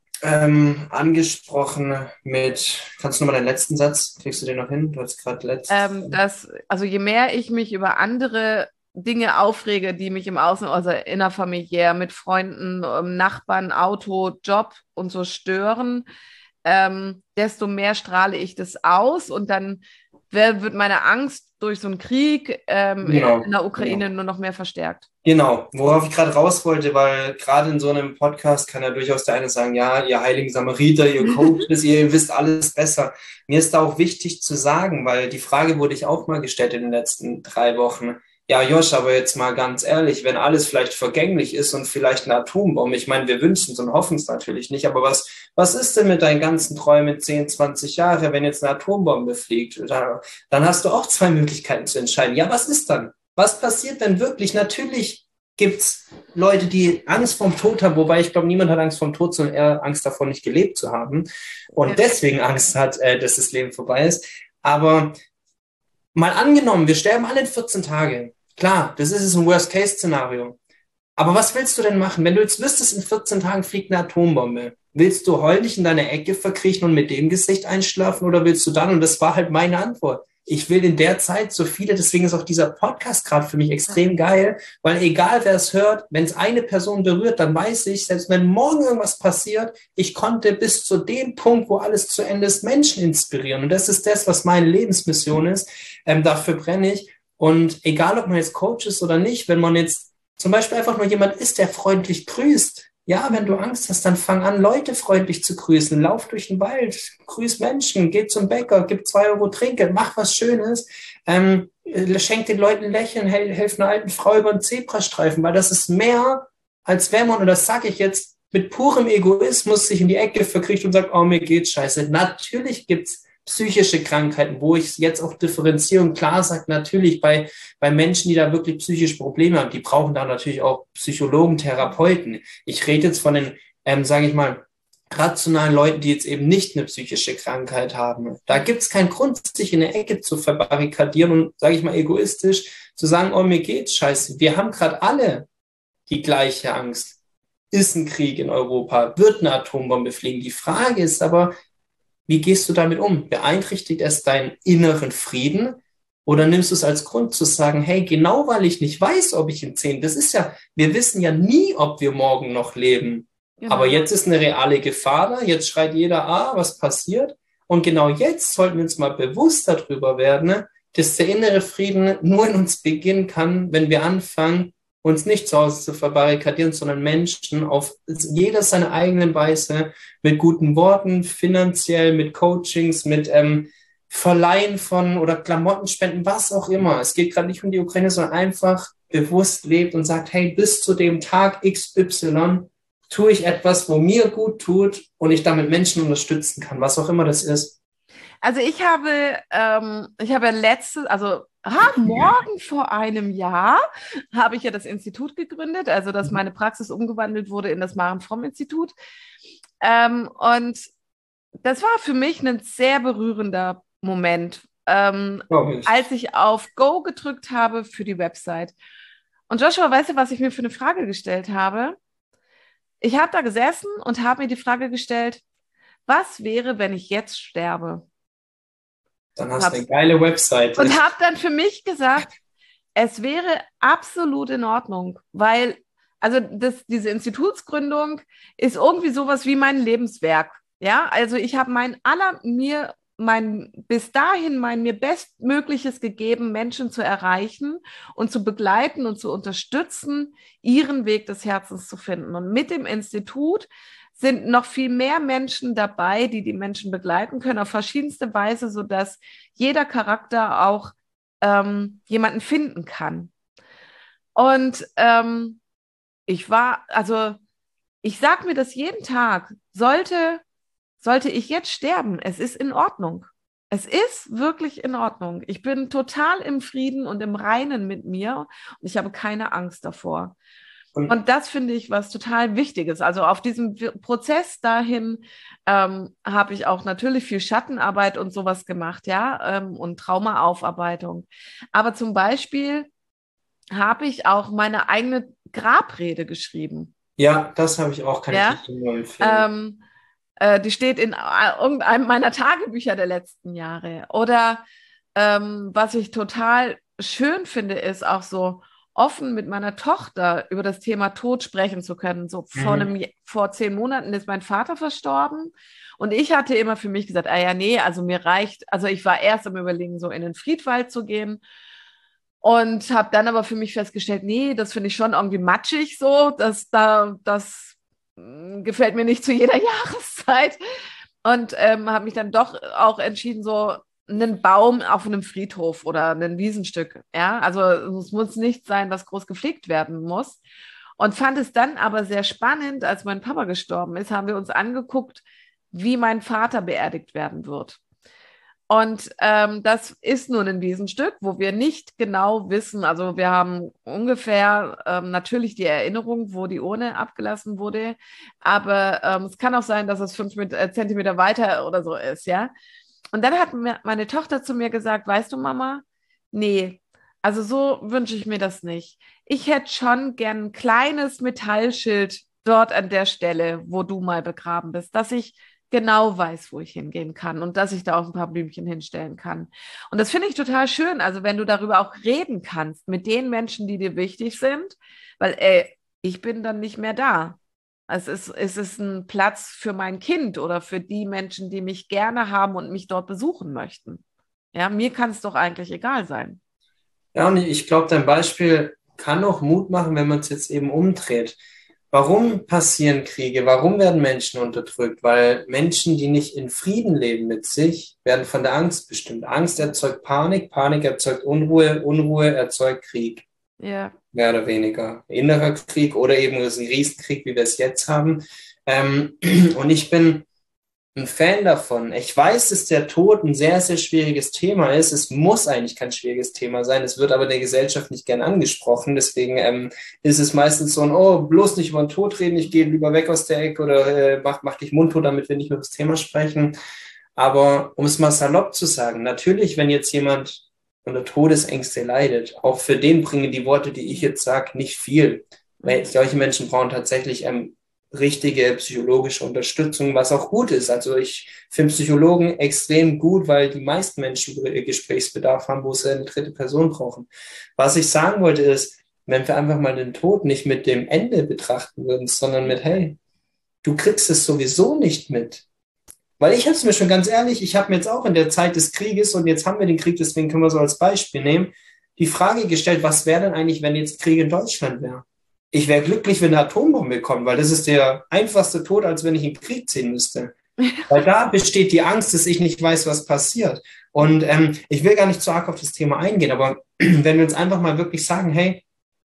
angesprochen kannst du nochmal deinen letzten Satz, kriegst du den noch hin? Du hast gerade also je mehr ich mich über andere Dinge aufrege, die mich im Außen, also innerfamiliär, mit Freunden, Nachbarn, Auto, Job und so stören, desto mehr strahle ich das aus und dann wird meine Angst durch so einen Krieg in der Ukraine nur noch mehr verstärkt. Genau, worauf ich gerade raus wollte, weil gerade in so einem Podcast kann ja durchaus der eine sagen, ja, ihr heiligen Samariter, ihr Coaches, ihr wisst alles besser. Mir ist da auch wichtig zu sagen, weil die Frage wurde ich auch mal gestellt in den letzten 3 Wochen, Ja, Josh, aber jetzt mal ganz ehrlich, wenn alles vielleicht vergänglich ist und vielleicht eine Atombombe, ich meine, wir wünschen es und hoffen es natürlich nicht, aber was ist denn mit deinen ganzen Träumen mit 10, 20 Jahre, wenn jetzt eine Atombombe fliegt? Dann hast du auch zwei Möglichkeiten zu entscheiden. Ja, was ist dann? Was passiert denn wirklich? Natürlich gibt's Leute, die Angst vorm Tod haben, wobei ich glaube, niemand hat Angst vorm Tod, sondern eher Angst davor, nicht gelebt zu haben Ja. und deswegen Angst hat, dass das Leben vorbei ist. Aber mal angenommen, wir sterben alle in 14 Tagen. Klar, das ist ein Worst-Case-Szenario. Aber was willst du denn machen? Wenn du jetzt wüsstest, in 14 Tagen fliegt eine Atombombe, willst du heulig in deine Ecke verkriechen und mit dem Gesicht einschlafen oder willst du dann, und das war halt meine Antwort, ich will in der Zeit so viele, deswegen ist auch dieser Podcast gerade für mich extrem geil, weil egal wer es hört, wenn es eine Person berührt, dann weiß ich, selbst wenn morgen irgendwas passiert, ich konnte bis zu dem Punkt, wo alles zu Ende ist, Menschen inspirieren. Und das ist das, was meine Lebensmission ist. Dafür brenne ich. Und egal, ob man jetzt Coach ist oder nicht, wenn man jetzt zum Beispiel einfach nur jemand ist, der freundlich grüßt. Ja, wenn du Angst hast, dann fang an, Leute freundlich zu grüßen. Lauf durch den Wald, grüß Menschen, geh zum Bäcker, gib 2 € Trinkgeld, mach was Schönes, schenk den Leuten ein Lächeln, helf einer alten Frau über einen Zebrastreifen, weil das ist mehr, als wenn man, und das sage ich jetzt, mit purem Egoismus sich in die Ecke verkriecht und sagt, oh, mir geht's scheiße. Natürlich gibt's psychische Krankheiten, wo ich jetzt auch differenziere und klar sage, natürlich bei Menschen, die da wirklich psychische Probleme haben, die brauchen da natürlich auch Psychologen, Therapeuten. Ich rede jetzt von den, sage ich mal, rationalen Leuten, die jetzt eben nicht eine psychische Krankheit haben. Da gibt es keinen Grund, sich in eine Ecke zu verbarrikadieren und, sage ich mal, egoistisch zu sagen, oh, mir geht's scheiße. Wir haben gerade alle die gleiche Angst. Ist ein Krieg in Europa? Wird eine Atombombe fliegen? Die Frage ist aber, wie gehst du damit um? Beeinträchtigt es deinen inneren Frieden? Oder nimmst du es als Grund zu sagen, hey, genau weil ich nicht weiß, ob ich in 10, das ist ja, wir wissen ja nie, ob wir morgen noch leben. Aber Genau. jetzt ist eine reale Gefahr da, jetzt schreit jeder, was passiert? Und genau jetzt sollten wir uns mal bewusst darüber werden, ne, dass der innere Frieden nur in uns beginnen kann, wenn wir anfangen, uns nicht zu Hause zu verbarrikadieren, sondern Menschen auf jeder seine eigene Weise mit guten Worten, finanziell, mit Coachings, mit Verleihen von oder Klamottenspenden, was auch immer. Es geht gerade nicht um die Ukraine, sondern einfach bewusst lebt und sagt, hey, bis zu dem Tag XY tue ich etwas, wo mir gut tut und ich damit Menschen unterstützen kann, was auch immer das ist. Also ich habe letztes, morgen vor einem Jahr habe ich ja das Institut gegründet, also dass meine Praxis umgewandelt wurde in das Maren Fromm Institut. Und das war für mich ein sehr berührender Moment, als ich auf Go gedrückt habe für die Website. Und Joshua, weißt du, was ich mir für eine Frage gestellt habe? Ich habe da gesessen und habe mir die Frage gestellt, was wäre, wenn ich jetzt sterbe? Dann hast du eine geile Website. Und habe dann für mich gesagt, es wäre absolut in Ordnung, weil also diese Institutsgründung ist irgendwie sowas wie mein Lebenswerk. Ja, also ich habe bis dahin mein mir Bestmögliches gegeben, Menschen zu erreichen und zu begleiten und zu unterstützen, ihren Weg des Herzens zu finden. Und mit dem Institut sind noch viel mehr Menschen dabei, die die Menschen begleiten können auf verschiedenste Weise, sodass jeder Charakter auch jemanden finden kann. Und ich sage mir das jeden Tag, sollte ich jetzt sterben, es ist in Ordnung. Es ist wirklich in Ordnung. Ich bin total im Frieden und im Reinen mit mir und ich habe keine Angst davor. Und das finde ich was total Wichtiges. Also auf diesem Prozess dahin habe ich auch natürlich viel Schattenarbeit und sowas gemacht, ja, und Traumaaufarbeitung. Aber zum Beispiel habe ich auch meine eigene Grabrede geschrieben. Ja, das habe ich auch, kann Ja? ich nur empfehlen. Die steht in irgendeinem meiner Tagebücher der letzten Jahre. Oder was ich total schön finde, ist auch so offen mit meiner Tochter über das Thema Tod sprechen zu können. So vor 10 Monaten ist mein Vater verstorben und ich hatte immer für mich gesagt, ja, nee, also mir reicht, also ich war erst am Überlegen, so in den Friedwald zu gehen und habe dann aber für mich festgestellt, nee, das finde ich schon irgendwie matschig so, das gefällt mir nicht zu jeder Jahreszeit und habe mich dann doch auch entschieden, so einen Baum auf einem Friedhof oder ein Wiesenstück. Ja, also es muss nicht sein, was groß gepflegt werden muss. Und fand es dann aber sehr spannend, als mein Papa gestorben ist, haben wir uns angeguckt, wie mein Vater beerdigt werden wird. Und das ist nun ein Wiesenstück, wo wir nicht genau wissen, also wir haben ungefähr natürlich die Erinnerung, wo die Urne abgelassen wurde, aber es kann auch sein, dass es 5 Zentimeter weiter oder so ist, ja. Und dann hat meine Tochter zu mir gesagt, weißt du, Mama, nee, also so wünsche ich mir das nicht. Ich hätte schon gern ein kleines Metallschild dort an der Stelle, wo du mal begraben bist, dass ich genau weiß, wo ich hingehen kann und dass ich da auch ein paar Blümchen hinstellen kann. Und das finde ich total schön, also wenn du darüber auch reden kannst mit den Menschen, die dir wichtig sind, weil ich bin dann nicht mehr da. Es ist ein Platz für mein Kind oder für die Menschen, die mich gerne haben und mich dort besuchen möchten. Ja, mir kann es doch eigentlich egal sein. Ja, und ich glaube, dein Beispiel kann auch Mut machen, wenn man es jetzt eben umdreht. Warum passieren Kriege? Warum werden Menschen unterdrückt? Weil Menschen, die nicht in Frieden leben mit sich, werden von der Angst bestimmt. Angst erzeugt Panik, Panik erzeugt Unruhe, Unruhe erzeugt Krieg. Ja. Mehr oder weniger. Innerer Krieg oder eben ein Riesenkrieg, wie wir es jetzt haben. Ähm, und ich bin ein Fan davon. Ich weiß, dass der Tod ein sehr, sehr schwieriges Thema ist. Es muss eigentlich kein schwieriges Thema sein. Es wird aber in der Gesellschaft nicht gern angesprochen. Deswegen ist es meistens so ein, oh, bloß nicht über den Tod reden, ich gehe lieber weg aus der Ecke oder mach dich mundtot, damit wir nicht mehr über das Thema sprechen. Aber um es mal salopp zu sagen, natürlich, wenn jetzt jemand unter Todesängste leidet, auch für den bringen die Worte, die ich jetzt sage, nicht viel. Weil solche Menschen brauchen tatsächlich richtige psychologische Unterstützung, was auch gut ist. Also ich finde Psychologen extrem gut, weil die meisten Menschen Gesprächsbedarf haben, wo sie eine dritte Person brauchen. Was ich sagen wollte ist, wenn wir einfach mal den Tod nicht mit dem Ende betrachten würden, sondern mit, hey, du kriegst es sowieso nicht mit. Weil ich habe es mir schon ganz ehrlich, ich habe mir jetzt auch in der Zeit des Krieges, und jetzt haben wir den Krieg, deswegen können wir so als Beispiel nehmen, die Frage gestellt, was wäre denn eigentlich, wenn jetzt Krieg in Deutschland wäre? Ich wäre glücklich, wenn eine Atombombe kommt, weil das ist der einfachste Tod, als wenn ich in den Krieg ziehen müsste. Weil da besteht die Angst, dass ich nicht weiß, was passiert. Und ich will gar nicht zu arg auf das Thema eingehen, aber wenn wir uns einfach mal wirklich sagen, hey,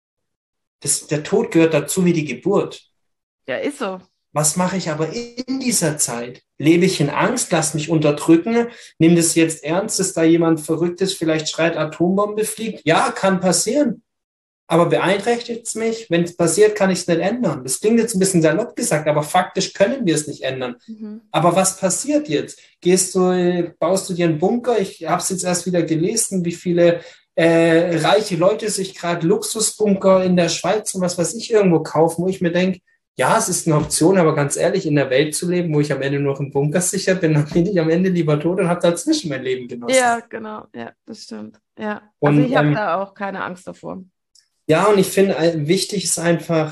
der Tod gehört dazu wie die Geburt. Ja, ist so. Was mache ich aber in dieser Zeit? Lebe ich in Angst, lass mich unterdrücken, nimm das jetzt ernst, dass da jemand Verrücktes vielleicht schreit, Atombombe fliegt? Ja, kann passieren. Aber beeinträchtigt es mich? Wenn es passiert, kann ich es nicht ändern. Das klingt jetzt ein bisschen salopp gesagt, aber faktisch können wir es nicht ändern. Mhm. Aber was passiert jetzt? Baust du dir einen Bunker? Ich habe es jetzt erst wieder gelesen, wie viele reiche Leute sich gerade Luxusbunker in der Schweiz und was weiß ich irgendwo kaufen, wo ich mir denke, ja, es ist eine Option, aber ganz ehrlich, in der Welt zu leben, wo ich am Ende nur im Bunker sicher bin, dann bin ich am Ende lieber tot und habe dazwischen mein Leben genossen. Ja, genau. Ja, das stimmt. Ja. Also Und ich habe da auch keine Angst davor. ja, und ich finde, wichtig ist einfach,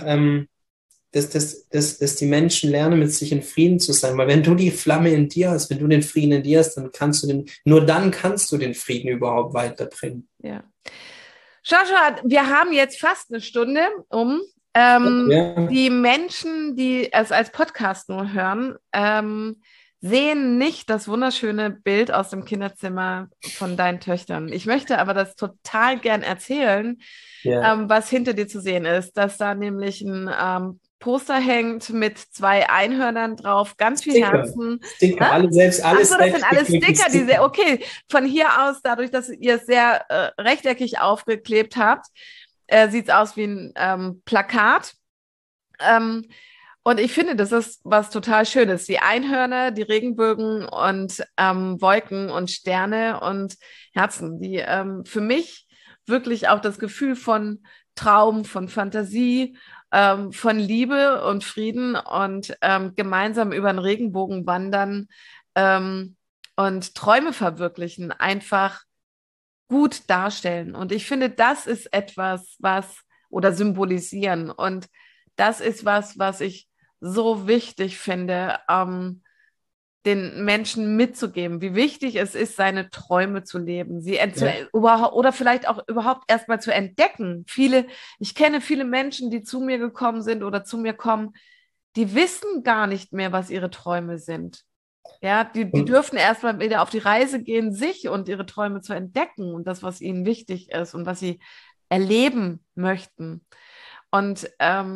dass die Menschen lernen, mit sich in Frieden zu sein. Weil wenn du die Flamme in dir hast, wenn du den Frieden in dir hast, nur dann kannst du den Frieden überhaupt weiterbringen. Ja. Joshua, wir haben jetzt fast eine Stunde um. Ja. Die Menschen, die es als Podcast nur hören, sehen nicht das wunderschöne Bild aus dem Kinderzimmer von deinen Töchtern. Ich möchte aber das total gern erzählen, Ja. was hinter dir zu sehen ist, dass da nämlich ein Poster hängt mit 2 Einhörnern drauf, ganz viel Herzen. Sticker, alles Achso, das sind selbst alles geklebte Sticker, die sehr, okay, von hier aus, dadurch, dass ihr es sehr rechteckig aufgeklebt habt, sieht es aus wie ein Plakat. Und ich finde, das ist was total Schönes. Die Einhörner, die Regenbögen und Wolken und Sterne und Herzen, die für mich wirklich auch das Gefühl von Traum, von Fantasie, von Liebe und Frieden und gemeinsam über den Regenbogen wandern und Träume verwirklichen, einfach gut darstellen. Und ich finde, das ist etwas, oder symbolisieren. Und das ist was ich so wichtig finde, den Menschen mitzugeben, wie wichtig es ist, seine Träume zu leben, oder vielleicht auch überhaupt erstmal zu entdecken. Ich kenne viele Menschen, die zu mir gekommen sind oder zu mir kommen, die wissen gar nicht mehr, was ihre Träume sind. Ja, die dürfen erstmal wieder auf die Reise gehen, sich und ihre Träume zu entdecken und das, was ihnen wichtig ist und was sie erleben möchten. Und,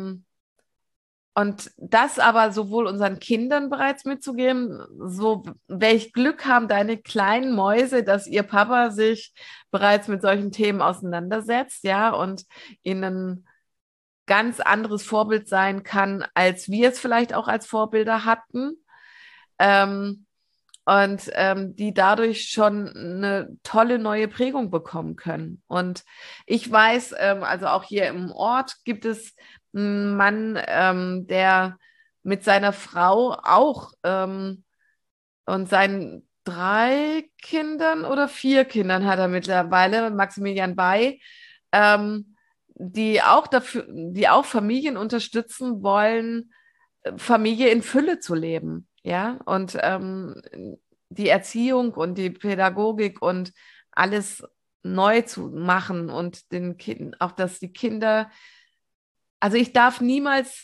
und das aber sowohl unseren Kindern bereits mitzugeben, so welch Glück haben deine kleinen Mäuse, dass ihr Papa sich bereits mit solchen Themen auseinandersetzt, ja, und ihnen ganz anderes Vorbild sein kann, als wir es vielleicht auch als Vorbilder hatten. Ähm, die dadurch schon eine tolle neue Prägung bekommen können. Und ich weiß, also auch hier im Ort gibt es einen Mann, der mit seiner Frau auch und seinen 3 Kindern oder 4 Kindern hat er mittlerweile, Maximilian Bay, ähm, die auch Familien unterstützen wollen, Familie in Fülle zu leben, ja, und die Erziehung und die Pädagogik und alles neu zu machen und den Kindern, auch dass die Kinder, also ich darf niemals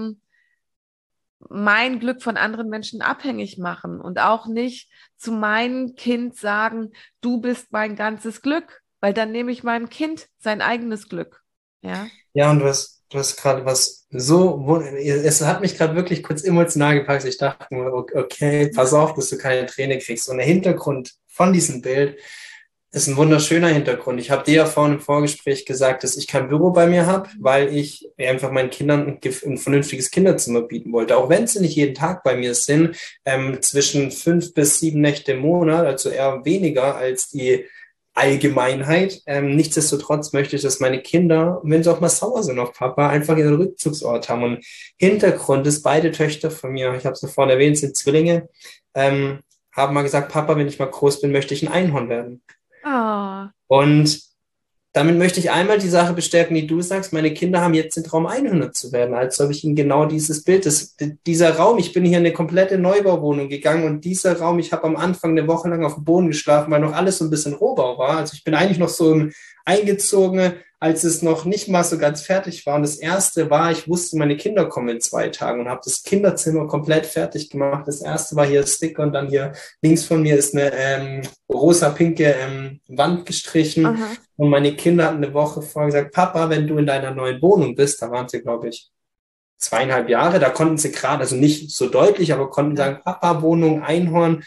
mein Glück von anderen Menschen abhängig machen und auch nicht zu meinem Kind sagen, du bist mein ganzes Glück, weil dann nehme ich meinem Kind sein eigenes Glück, ja. Ja, und du hast gerade was so, es hat mich gerade wirklich kurz emotional gepackt. Ich dachte nur, okay, pass auf, dass du keine Träne kriegst. Und der Hintergrund von diesem Bild ist ein wunderschöner Hintergrund. Ich habe dir ja vorhin im Vorgespräch gesagt, dass ich kein Büro bei mir habe, weil ich einfach meinen Kindern ein vernünftiges Kinderzimmer bieten wollte. Auch wenn sie nicht jeden Tag bei mir sind, zwischen 5 bis 7 Nächte im Monat, also eher weniger als die Allgemeinheit. Nichtsdestotrotz möchte ich, dass meine Kinder, wenn sie auch mal sauer sind auf Papa, einfach ihren Rückzugsort haben. Und Hintergrund ist, beide Töchter von mir, ich habe es vorhin erwähnt, sind Zwillinge, haben mal gesagt, Papa, wenn ich mal groß bin, möchte ich ein Einhorn werden. Oh, Und damit möchte ich einmal die Sache bestärken, die du sagst, meine Kinder haben jetzt den Traum, Einhörner zu werden. Also habe ich ihnen genau dieses Bild, dieser Raum, ich bin hier in eine komplette Neubauwohnung gegangen und dieser Raum, ich habe am Anfang eine Woche lang auf dem Boden geschlafen, weil noch alles so ein bisschen Rohbau war. Also ich bin eigentlich noch so im Eingezogene, als es noch nicht mal so ganz fertig war. Und das Erste war, ich wusste, meine Kinder kommen in 2 Tagen und habe das Kinderzimmer komplett fertig gemacht. Das Erste war hier Sticker und dann hier links von mir ist eine rosa-pinke Wand gestrichen. aha. Und meine Kinder hatten eine Woche vorher gesagt, Papa, wenn du in deiner neuen Wohnung bist, da waren sie, glaube ich, 2,5 Jahre, da konnten sie gerade, also nicht so deutlich, aber konnten Ja. sagen, Papa, Wohnung, Einhorn,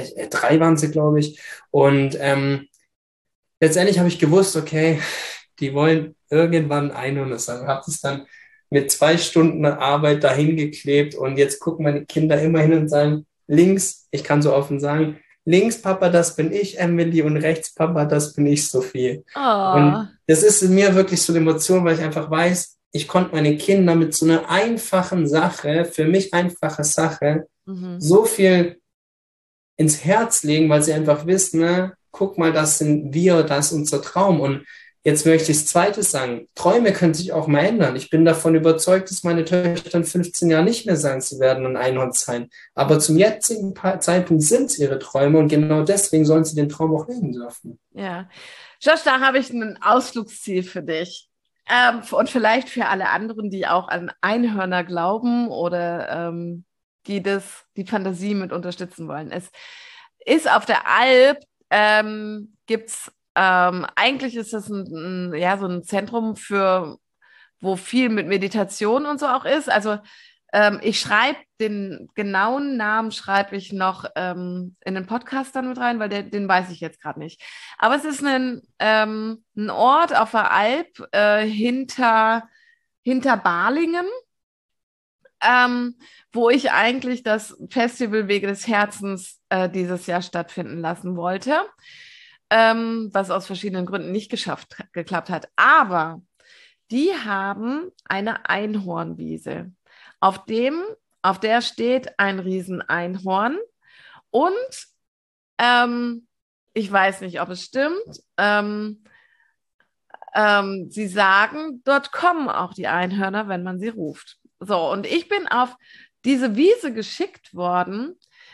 3 waren sie, glaube ich. Und letztendlich habe ich gewusst, okay, die wollen irgendwann Einhorn sein. Habe das dann mit 2 Stunden Arbeit dahin geklebt und jetzt gucken meine Kinder immer hin und sagen, links, ich kann so offen sagen, links Papa, das bin ich, Emily, und rechts Papa, das bin ich, Sophie. Oh, Und das ist in mir wirklich so eine Emotion, weil ich einfach weiß, ich konnte meine Kinder mit so einer einfachen Sache, für mich einfache Sache, mhm. so viel ins Herz legen, weil sie einfach wissen, ne, guck mal, das sind wir, das ist unser Traum. Und jetzt möchte ich das Zweite sagen. Träume können sich auch mal ändern. Ich bin davon überzeugt, dass meine Töchter in 15 Jahren nicht mehr sagen, sie werden ein Einhorn sein. Aber zum jetzigen Zeitpunkt sind es ihre Träume und genau deswegen sollen sie den Traum auch leben dürfen. Ja. Josh, da habe ich ein Ausflugsziel für dich. Und vielleicht für alle anderen, die auch an Einhörner glauben oder die Fantasie mit unterstützen wollen. Es ist auf der Alp, gibt's, eigentlich ist das ja, so ein Zentrum für, wo viel mit Meditation und so auch ist. Also ich schreibe den genauen Namen, schreibe ich noch in den Podcast dann mit rein, weil den weiß ich jetzt gerade nicht. Aber es ist ein Ort auf der Alp hinter Balingen, wo ich eigentlich das Festival Wege des Herzens dieses Jahr stattfinden lassen wollte, was aus verschiedenen Gründen nicht geklappt hat. Aber die haben eine Einhornwiese, auf dem, auf der steht ein Rieseneinhorn und ich weiß nicht, ob es stimmt. Sie sagen, dort kommen auch die Einhörner, wenn man sie ruft. So, und ich bin auf diese Wiese geschickt worden,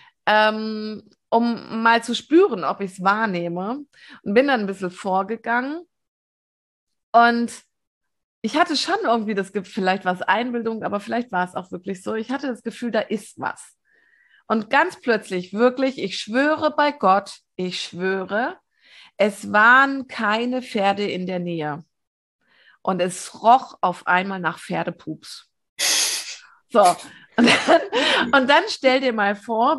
um mal zu spüren, ob ich es wahrnehme. Und bin dann ein bisschen vorgegangen. Und ich hatte schon irgendwie das Gefühl, vielleicht war es Einbildung, aber vielleicht war es auch wirklich so. Ich hatte das Gefühl, da ist was. Und ganz plötzlich, wirklich, ich schwöre bei Gott, ich schwöre, es waren keine Pferde in der Nähe. Und es roch auf einmal nach Pferdepups. So, und dann stell dir mal vor,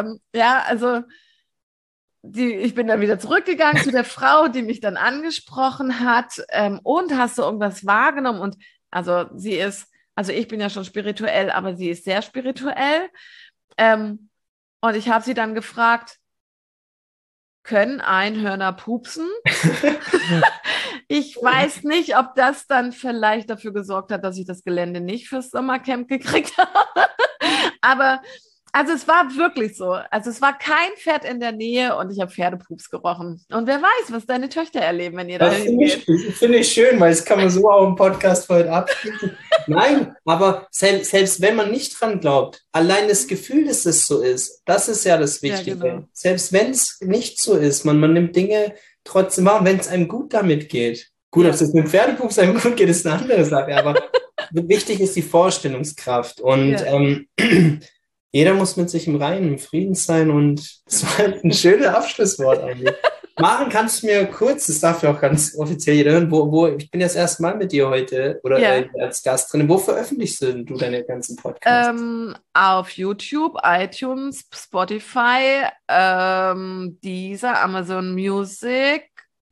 ich bin dann wieder zurückgegangen zu der Frau, die mich dann angesprochen hat. Und hast du irgendwas wahrgenommen? Und ich bin ja schon spirituell, aber sie ist sehr spirituell. Und ich habe sie dann gefragt, können Einhörner pupsen? Ich weiß nicht, ob das dann vielleicht dafür gesorgt hat, dass ich das Gelände nicht fürs Sommercamp gekriegt habe. Aber also es war wirklich so. Also es war kein Pferd in der Nähe und ich habe Pferdepups gerochen. Und wer weiß, was deine Töchter erleben, wenn ihr da hingeht. Finde ich schön, weil das kann man so auch im Podcast heute abschließen. Nein, aber selbst wenn man nicht dran glaubt, allein das Gefühl, dass es so ist, das ist ja das Wichtige. Ja, genau. Selbst wenn es nicht so ist, man nimmt Dinge trotzdem wahr, wenn es einem gut damit geht. Gut, ob es mit Pferdepups einem gut geht, ist eine andere Sache, aber wichtig ist die Vorstellungskraft und jeder muss mit sich im Reinen, im Frieden sein und das war ein schönes Abschlusswort eigentlich. Maren, kannst du mir kurz, das darf ja auch ganz offiziell jeder hören, ich bin jetzt erst mal mit dir heute oder als Gast drin, wo veröffentlichst du deine ganzen Podcasts? Auf YouTube, iTunes, Spotify, Deezer, Amazon Music,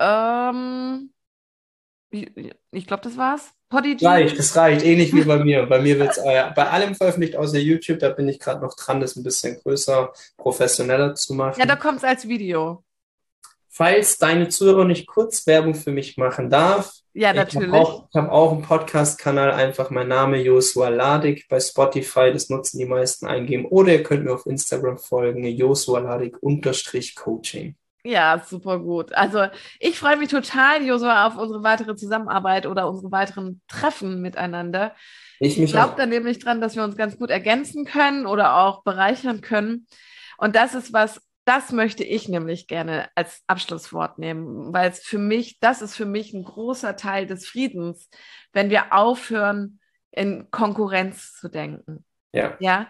ich glaube, das war's. Podigy. Das reicht, ähnlich wie bei mir. Bei mir wird es bei allem veröffentlicht, außer YouTube. Da bin ich gerade noch dran, das ein bisschen größer, professioneller zu machen. Ja, da kommt es als Video. Falls deine Zuhörer nicht kurz Werbung für mich machen darf. Ja, natürlich. Ich habe auch einen Podcast-Kanal, einfach mein Name, Josua Ladig, bei Spotify, das nutzen die meisten, eingeben. Oder ihr könnt mir auf Instagram folgen, josualadig_coaching. Ja, super gut. Also ich freue mich total, Josua, auf unsere weitere Zusammenarbeit oder unsere weiteren Treffen miteinander. Ich glaube da nämlich dran, dass wir uns ganz gut ergänzen können oder auch bereichern können. Und das möchte ich nämlich gerne als Abschlusswort nehmen, weil das ist für mich ein großer Teil des Friedens, wenn wir aufhören, in Konkurrenz zu denken. Ja.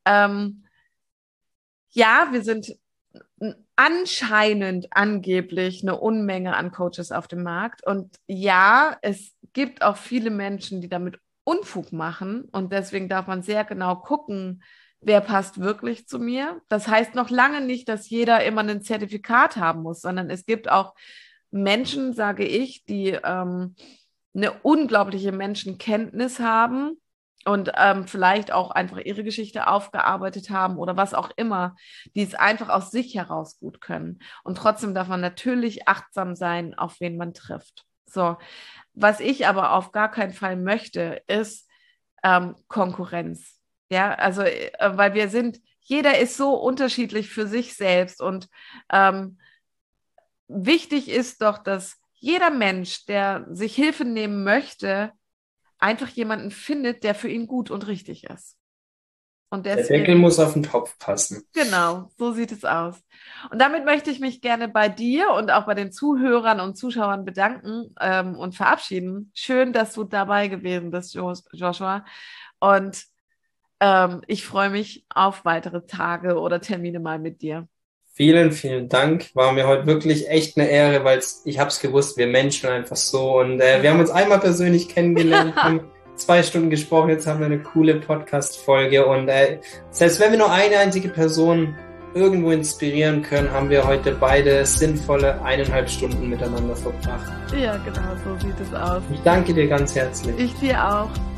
Wir sind angeblich eine Unmenge an Coaches auf dem Markt. Und ja, es gibt auch viele Menschen, die damit Unfug machen. Und deswegen darf man sehr genau gucken, wer passt wirklich zu mir. Das heißt noch lange nicht, dass jeder immer ein Zertifikat haben muss, sondern es gibt auch Menschen, sage ich, die eine unglaubliche Menschenkenntnis haben und vielleicht auch einfach ihre Geschichte aufgearbeitet haben oder was auch immer, die es einfach aus sich heraus gut können. Und trotzdem darf man natürlich achtsam sein, auf wen man trifft. So, was ich aber auf gar keinen Fall möchte, ist Konkurrenz. Ja, also, weil jeder ist so unterschiedlich für sich selbst und wichtig ist doch, dass jeder Mensch, der sich Hilfe nehmen möchte, einfach jemanden findet, der für ihn gut und richtig ist. Und der Deckel muss auf den Topf passen. Genau, so sieht es aus. Und damit möchte ich mich gerne bei dir und auch bei den Zuhörern und Zuschauern bedanken und verabschieden. Schön, dass du dabei gewesen bist, Joshua. Und ich freue mich auf weitere Tage oder Termine mal mit dir. Vielen, vielen Dank. War mir heute wirklich echt eine Ehre, weil ich habe es gewusst, wir Menschen einfach so. Und wir haben uns einmal persönlich kennengelernt, haben 2 Stunden gesprochen, jetzt haben wir eine coole Podcast-Folge. Und selbst wenn wir nur eine einzige Person irgendwo inspirieren können, haben wir heute beide sinnvolle 1,5 Stunden miteinander verbracht. Ja, genau, so sieht es aus. Ich danke dir ganz herzlich. Ich dir auch.